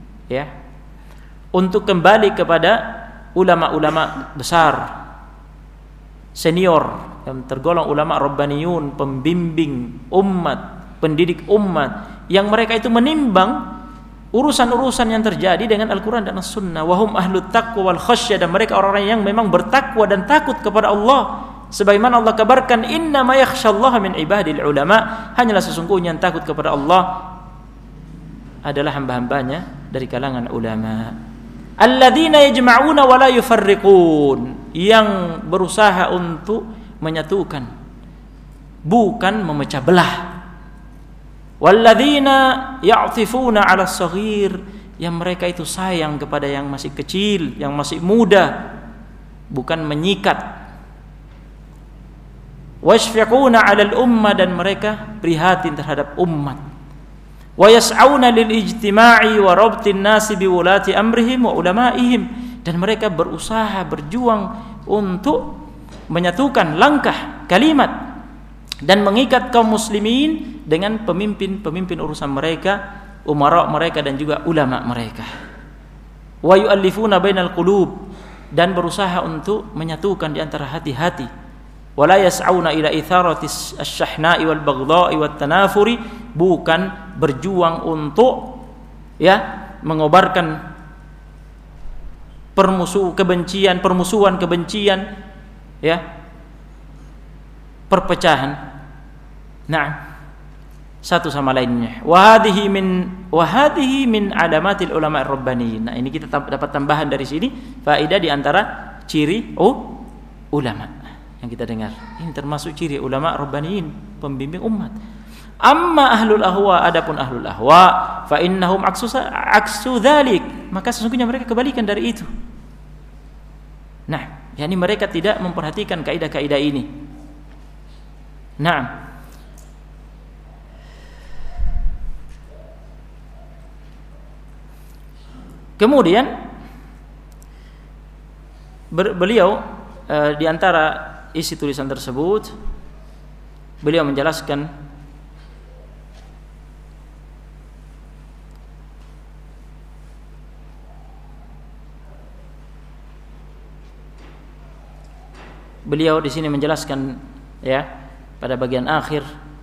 untuk kembali kepada ulama-ulama besar senior yang tergolong ulama rabbaniyun, pembimbing umat, pendidik umat, yang mereka itu menimbang urusan-urusan yang terjadi dengan Al-Quran dan As-Sunnah. Wahum ahlut taqwa wal khasyah, dan mereka orang-orang yang memang bertakwa dan takut kepada Allah. Sebagaimana Allah kabarkan, innama yakhsyallaha min ibadil ulama, hanyalah sesungguhnya yang takut kepada Allah adalah hamba-hambanya dari kalangan ulama. Alladzina yajma'una wa la yufarriqun, yang berusaha untuk menyatukan, bukan memecah belah. Walladzina ya'tifuna 'ala as-saghir, yang mereka itu sayang kepada yang masih kecil, yang masih muda, bukan menyikat. Washfiquna 'ala al-ummah, dan mereka prihatin terhadap umat. Wa yas'auna lil ijtima'i wa rabtin nasi bi wulati amrihim wa ulamaihim, dan mereka berusaha berjuang untuk menyatukan langkah kalimat dan mengikat kaum muslimin dengan pemimpin urusan mereka, umara mereka, dan juga ulama mereka. Wa yu'allifuna bainal qulub, dan berusaha untuk menyatukan di antara hati-hati. Wala yas'auna ila itharati asy-syahna'i wal baghdha'i wat tanafuri, bukan berjuang untuk mengobarkan permusuhan kebencian, perpecahan. Nah, satu sama lainnya. Wa hadhihi min alamatil ulama ar-rabbaniyin. Nah, ini kita dapat tambahan dari sini faedah di antara ciri ulama yang kita dengar. Ini termasuk ciri ulama rabbaniyin, pembimbing umat. Amma ahlul ahwa, adapun ahlul ahwa, fa innahum aksu dzalik, maka sesungguhnya mereka kebalikan dari itu. Nah, yakni mereka tidak memperhatikan kaidah-kaidah ini. Nah, kemudian beliau di antara isi tulisan tersebut, beliau menjelaskan beliau di sini menjelaskan pada bagian akhir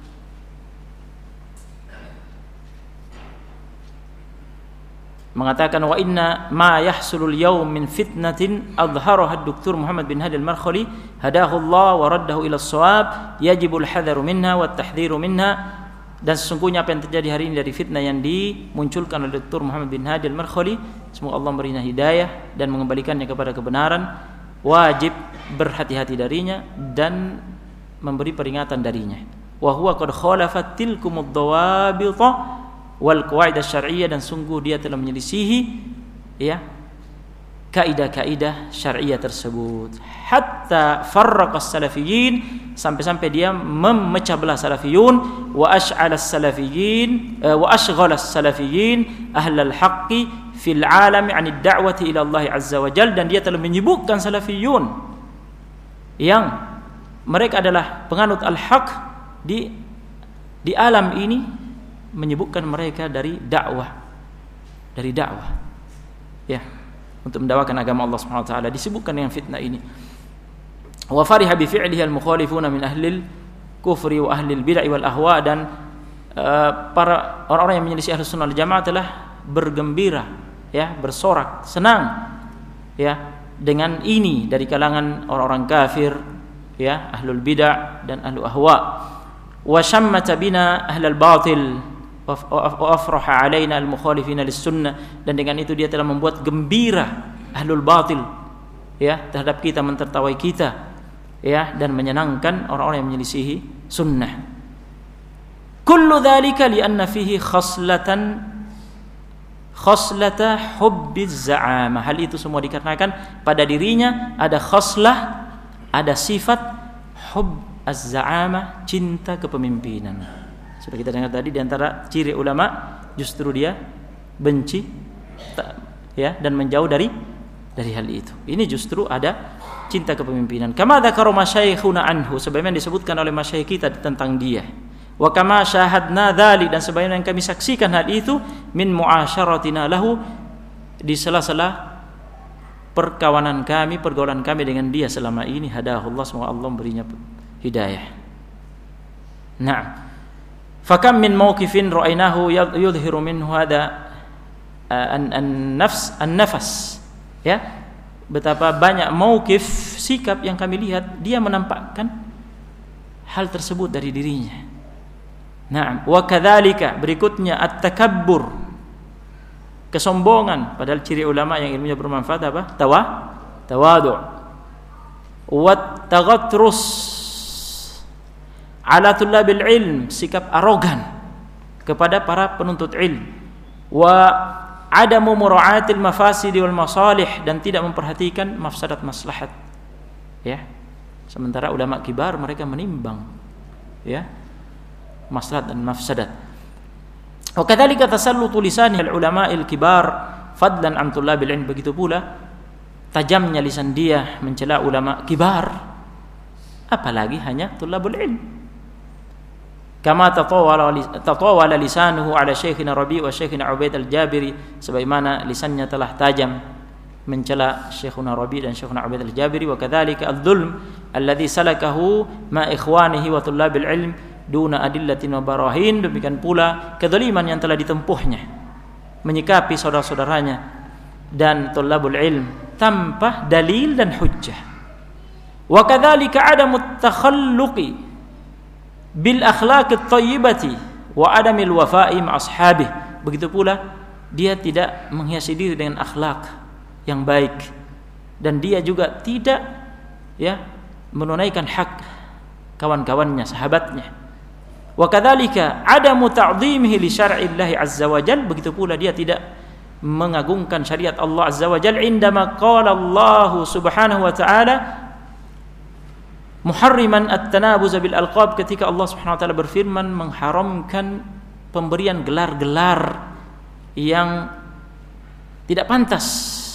mengatakan, wa inna ma yahsulul yawm min fitnatin adharaha ad-doktor Muhammad bin Hadi al-Markhali hadahu Allah wa raddahu ila as-shawab yajibul hadaru minha wa at-tahdhiru minha. Dan sesungguhnya apa yang terjadi hari ini dari fitnah yang dimunculkan oleh Dr. Muhammad bin Hadi al-Markhali, semoga Allah memberinya hidayah dan mengembalikannya kepada kebenaran, wajib berhati-hati darinya dan memberi peringatan darinya. Wa huwa qad khalafat tilkumud dawabit wal qawaid asy-syar'iyyah, dan sungguh dia telah menyelisihi ya kaidah-kaidah syariah tersebut. Hatta farraqa as-salafiyyin, sampai-sampai dia memecah belah salafiyun, wa ash'ala as-salafiyyin wa ashghala as-salafiyyin ahlal haqqi fil 'alami 'anid da'wati ila Allah azza wa jalla, dan dia telah menyibukkan salafiyun yang mereka adalah penganut al-haq di alam ini, menyibukkan mereka dari dakwah ya, untuk mendakwakan agama Allah Subhanahu wa taala, disibukkan dengan fitnah ini. Wa fariha bi fi'lihi al-mukhalifuna min ahli al-kufri wa ahli al-bid'ah wal ahwa, dan para orang-orang yang menyelisih Ahlus Sunnah wal Jamaah telah bergembira ya, bersorak, senang ya dengan ini dari kalangan orang-orang kafir ya, ahlul bid'ah dan ahlu ahwa. Wa shammata bina ahlal batil wa afraha alaina al-mukhalifina lis-sunnah, dan dengan itu dia telah membuat gembira ahlul batil ya terhadap kita, mentertawai kita ya, dan menyenangkan orang-orang yang menyelisihi sunnah. Kullu dzalika li anna fihi khaslata hubbiz za'amah. Hal itu semua dikarenakan pada dirinya ada khaslah, ada sifat hubb az-za'amah, cinta kepemimpinan. Sudah kita dengar tadi, di antara ciri ulama justru dia benci ya dan menjauh dari hal itu. Ini justru ada cinta kepemimpinan. Kama dzakara masyayikhuna anhu, sebagaimana disebutkan oleh masyayikh kita tentang dia. Wa kama syahadna dzalik, dan sebagaimana yang kami saksikan hal itu min muasyaratina lahu, di sela-sela perkawanan kami, pergaulan kami dengan dia selama ini. Hadahullah, semoga Allah memberinya hidayah. Na'am. Fakam min mawqifin ra'aynahu yudhiru minhu hada an-nafas ya, betapa banyak mauqif, sikap yang kami lihat dia menampakkan hal tersebut dari dirinya. Na'am. Wa kadzalika, berikutnya at-takabbur, kesombongan, padahal ciri ulama yang ilmunya bermanfaat apa? Tawadu'. Wa taghatrus ala tullabil ilm, sikap arogan kepada para penuntut ilm. Wa adamu mura'atil mafasidi wal masalih, dan tidak memperhatikan mafsadat maslahat ya, sementara ulama kibar mereka menimbang ya maslahat dan mafsadat. Wa kadzalika tasallutu lisani al ulama'il kibar fadlan an tullabil ilm, begitu pula tajamnya lisan dia mencela ulama kibar, apalagi hanya tullabul ilm. Kama tatawala lisanuhu ala Syekhina Rabi' wa Syekhina Ubaid al-Jabiri, sebagaimana lisannya telah tajam mencela Syekhuna Rabi' dan Syekhuna Ubaid al-Jabiri. Wa kadzalika adz-dzulm alladhi salakahu ma ikhwanihi wa tullabil ilm duna adillatin wa barahin, demikian pula kedzaliman yang telah ditempuhnya menyikapi saudara-saudaranya dan tullabul ilm tanpa dalil dan hujjah. Wa kadzalika adamut takhalluqi bil akhlaqit thayyibati wa adamil wafa'i ma ashabih, begitu pula dia tidak menghiasi diri dengan akhlak yang baik, dan dia juga tidak ya menunaikan hak kawan-kawannya, sahabatnya. Wa kadzalika adamu ta'dhimihi li syar'illahi azza wa jalla, begitu pula dia tidak mengagungkan syariat Allah azza wa jalla indama qala Allah subhanahu wa ta'ala muharriman at-tanabuz bil alqab, ketika Allah Subhanahu wa taala berfirman mengharamkan pemberian gelar-gelar yang tidak pantas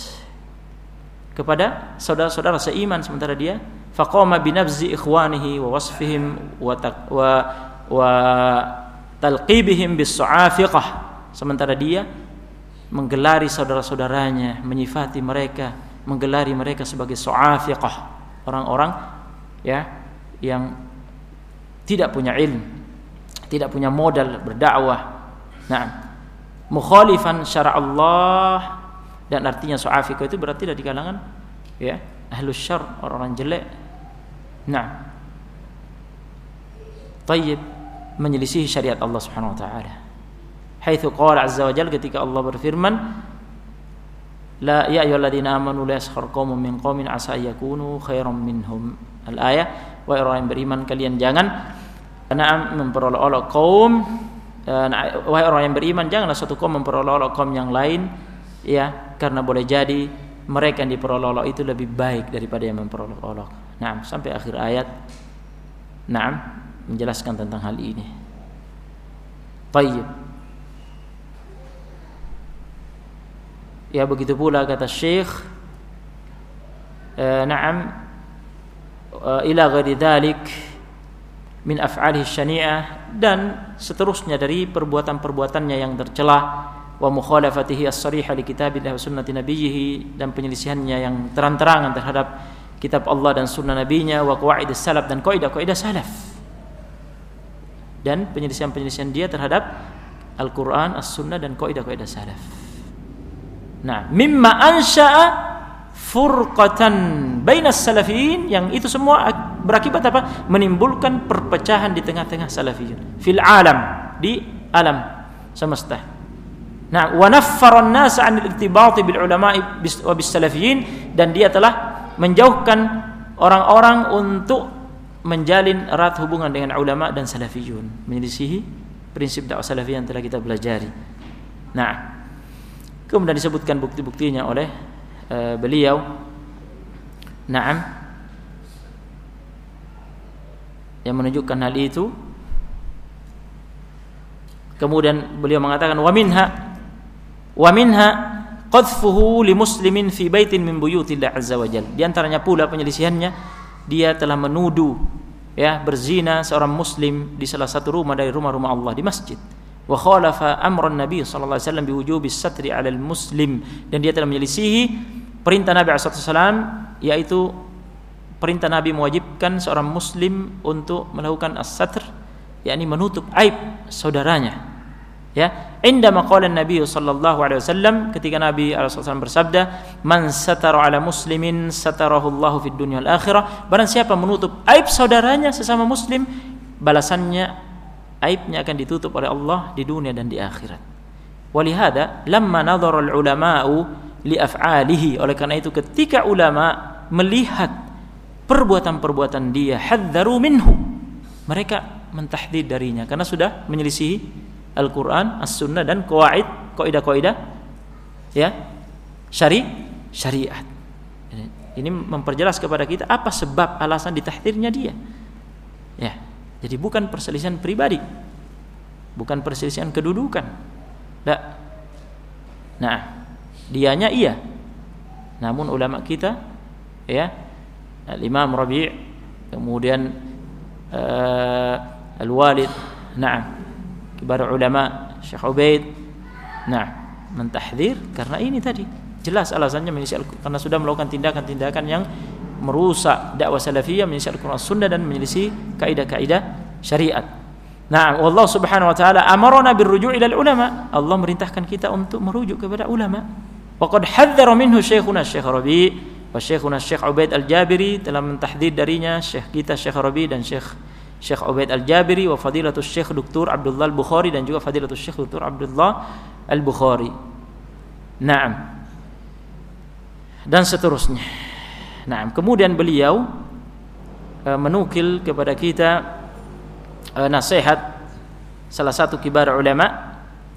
kepada saudara-saudara seiman, sementara dia faqama binabzi ikhwanihi wa wasfihim wa talqibihim bis-su'afiqah, sementara dia menggelari saudara-saudaranya, menyifati mereka, menggelari mereka sebagai su'afiqah, orang-orang ya yang tidak punya ilmu, tidak punya modal berdakwah. Nah, mukhalifan syara' Allah, dan artinya su'afiqah itu berarti dari kalangan ya ahlus syarr, orang-orang jelek. Nah, tayyib, menyelisihi syariat Allah Subhanahu wa taala. Haitsu qala azza wa jalla, ketika Allah berfirman la ya ayyuhalladzina amanu la yaskhar qaumun min qaumin asa yakunu khairan minhum. Al-ayah, wahai orang yang beriman kalian jangan memperolok-olok kaum, wahai orang yang beriman janganlah suatu kaum memperolok-olok kaum yang lain, ya, karena boleh jadi mereka yang diperolok-olok itu lebih baik daripada yang memperolok-olok. Nah, sampai akhir ayat. Nah, menjelaskan tentang hal ini. Baik. Ya, begitu pula kata Syekh, na'am, ila ghairi dzalik min af'alihi syani'ah, dan seterusnya dari perbuatan-perbuatannya yang tercela, wa mukhalafatihi as-sarihah li kitabillah wa sunnati nabiyhi, dan penyelisihannya yang terang-terangan terhadap kitab Allah dan sunnah nabinya, wa qawaidus salaf, dan kaidah-kaidah salaf, dan penyelisihan-penyelisihan dia terhadap Al-Qur'an, as-sunnah, dan kaidah-kaidah salaf. Nah, mimma ansha'a furqatan bainas salafiyin, yang itu semua berakibat apa? Menimbulkan perpecahan di tengah-tengah salafiyun fil alam, di alam semesta. Nah, wa naffara an-nas 'anil irtibati bil ulama'i wa bis salafiyin, dan dia telah menjauhkan orang-orang untuk menjalin erat hubungan dengan ulama dan salafiyun, menyelisihi prinsip dakwah salafiyah yang telah kita pelajari. Nah, kemudian disebutkan bukti-buktinya oleh beliau. Naam, yang menunjukkan hal itu. Kemudian beliau mengatakan wa minha qadhfuhu li muslimin fi baitin min buyutillah azza wajalla. Di antaranya pula penyelisihannya, dia telah menuduh, ya, berzina seorang muslim di salah satu rumah dari rumah-rumah Allah, di masjid. Wa khalafa amran Nabi sallallahu alaihi wasallam biwujubis satri 'alal muslim, dan dia telah menyelisihi perintah Nabi sallallahu alaihi wasallam, yaitu perintah Nabi mewajibkan seorang muslim untuk melakukan as-satr, yakni menutup aib saudaranya. Ya, indama qala Nabi sallallahu alaihi wasallam, ketika Nabi sallallahu alaihi wasallam bersabda, man satara 'ala muslimin satarahu Allahu fid dunya wal akhirah, barang siapa menutup aib saudaranya sesama muslim, balasannya aibnya akan ditutup oleh Allah di dunia dan di akhirat. Walihada lamma nadhara al-ulama'u li af'alihi, oleh karena itu ketika ulama melihat perbuatan-perbuatan dia, hadzaru minhu, mereka mentahdzir darinya karena sudah menyelisihi Al-Qur'an, As-Sunnah, dan kaidah-kaidah, ya, syariat. Ini memperjelas kepada kita apa sebab alasan ditahdzirnya dia. Ya. Jadi bukan perselisihan pribadi, bukan perselisihan kedudukan. Tak. Nah, dianya iya. Namun ulama kita, ya, Al-Imam Rabi', kemudian Al-Walid, nah, kibar ulama Syekh Ubaid, nah, mentahdzir karena ini tadi. Jelas alasannya karena sudah melakukan tindakan-tindakan yang merusak dakwah salafiyah, menyelisih Al-Quran Sunnah, dan menyelisih kaidah-kaidah syariat. Nah, Allah Subhanahu wa taala amarna birruju' ila ulama. Allah merintahkan kita untuk merujuk kepada ulama. Wa qad hadzara minhu Syekhuna Syekh Rabi' wa Syekhuna Syekh Ubaid Al-Jabiri, telah mentahdzir darinya Syekh kita Syekh Rabi' dan Syekh Ubaid Al-Jabiri, wa fadilatus Syekh Dr. Abdullah Al-Bukhari, dan juga fadilatus Syekh Dr. Abdullah Al-Bukhari. Naam. Dan seterusnya. Nah, kemudian beliau menukil kepada kita nasihat salah satu kibar ulama,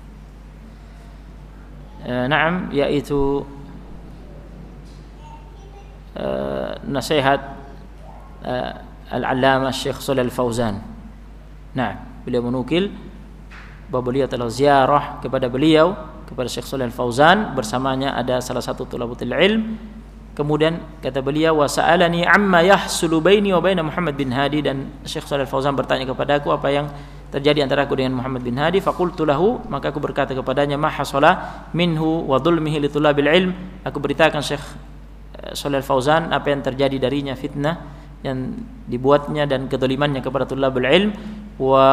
naam, yaitu nasihat Al-Allamah Syekh Shalih Al-Fauzan. Nah, beliau menukil bahwa beliau telah ziarah kepada Syekh Shalih Al-Fauzan, bersamanya ada salah satu thalabatul ilm. Kemudian kata beliau, wa sa'alani amma yahsulu baini wa baina Muhammad bin Hadi, dan Syekh Shalih Al-Fauzan bertanya kepadaku apa yang terjadi antara aku dengan Muhammad bin Hadi. Faqultu lahu, maka aku berkata kepadanya, ma hasala minhu wa dhulmihi li thulabil ilm. Aku beritakan Syekh Shalih Al-Fauzan apa yang terjadi darinya, fitnah yang dibuatnya dan kedolimannya kepada thulabul ilm, wa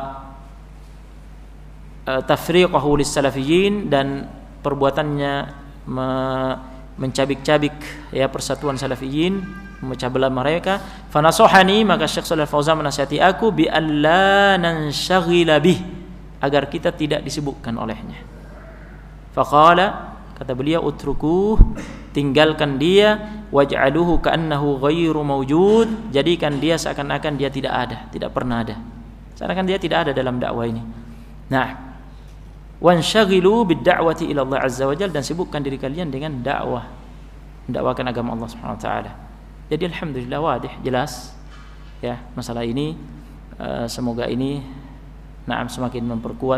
tafriqahu lis salafiyyin, dan perbuatannya mencabik-cabik, ya, persatuan salafiyin, memecah belah mereka. Fa nasahani, maka Syekh Shalih Al-Fauzan menasihati aku, bi alla nanshaghila bih, agar kita tidak disibukkan olehnya. Faqala, Kata beliau, utrukuh, tinggalkan dia, waj'aluhu ka'annahu ghairu mawjud, jadikan dia seakan-akan dia tidak ada, tidak pernah ada. Seakan-akan dia tidak ada dalam dakwah ini. Nah, wanshagilu bid-da'wati ila Allah azza wajalla, dan sibukkan diri kalian dengan dakwah, mendakwakan agama Allah Subhanahu wa taala. Jadi alhamdulillah wadih, jelas ya masalah ini. Semoga ini semakin memperkuat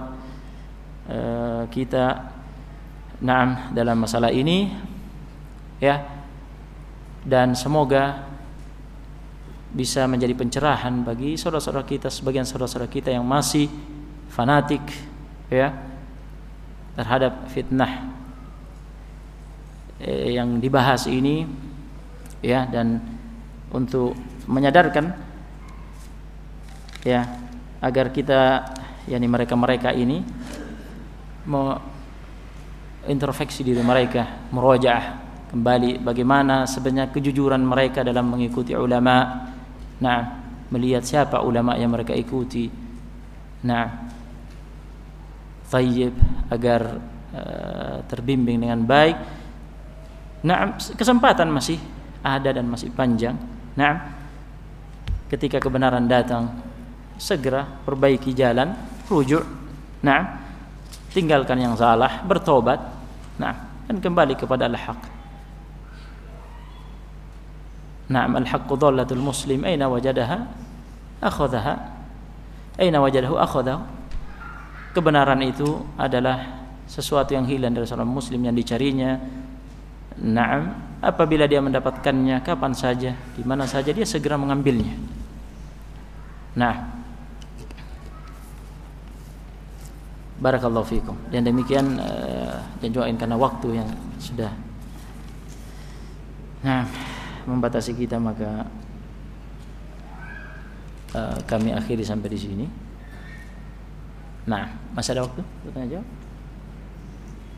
kita dalam masalah ini ya, dan semoga bisa menjadi pencerahan bagi saudara-saudara kita, sebagian saudara-saudara kita yang masih fanatik ya terhadap fitnah yang dibahas ini ya, dan untuk menyadarkan ya agar kita yakni mereka ini mau introspeksi diri mereka, murojaah kembali bagaimana sebenarnya kejujuran mereka dalam mengikuti ulama. Melihat siapa ulama yang mereka ikuti. Tayyib, agar terbimbing dengan baik. Kesempatan masih ada dan masih panjang. Ketika kebenaran datang, segera perbaiki jalan, rujuk. Tinggalkan yang salah, bertobat, dan kembali kepada al-haq. Al-haqqu dhallatul muslim, aina wajadaha akhadhaha, aina wajadahu akhadhahu. Kebenaran itu adalah sesuatu yang hilang dari seorang muslim yang dicarinya. Apabila dia mendapatkannya kapan saja, di mana saja, dia segera mengambilnya. Barakallahu fikum. Dan demikian dan doain karena waktu yang sudah membatasi kita, maka kami akhiri sampai di sini. Masih ada waktu? Tanya jawab.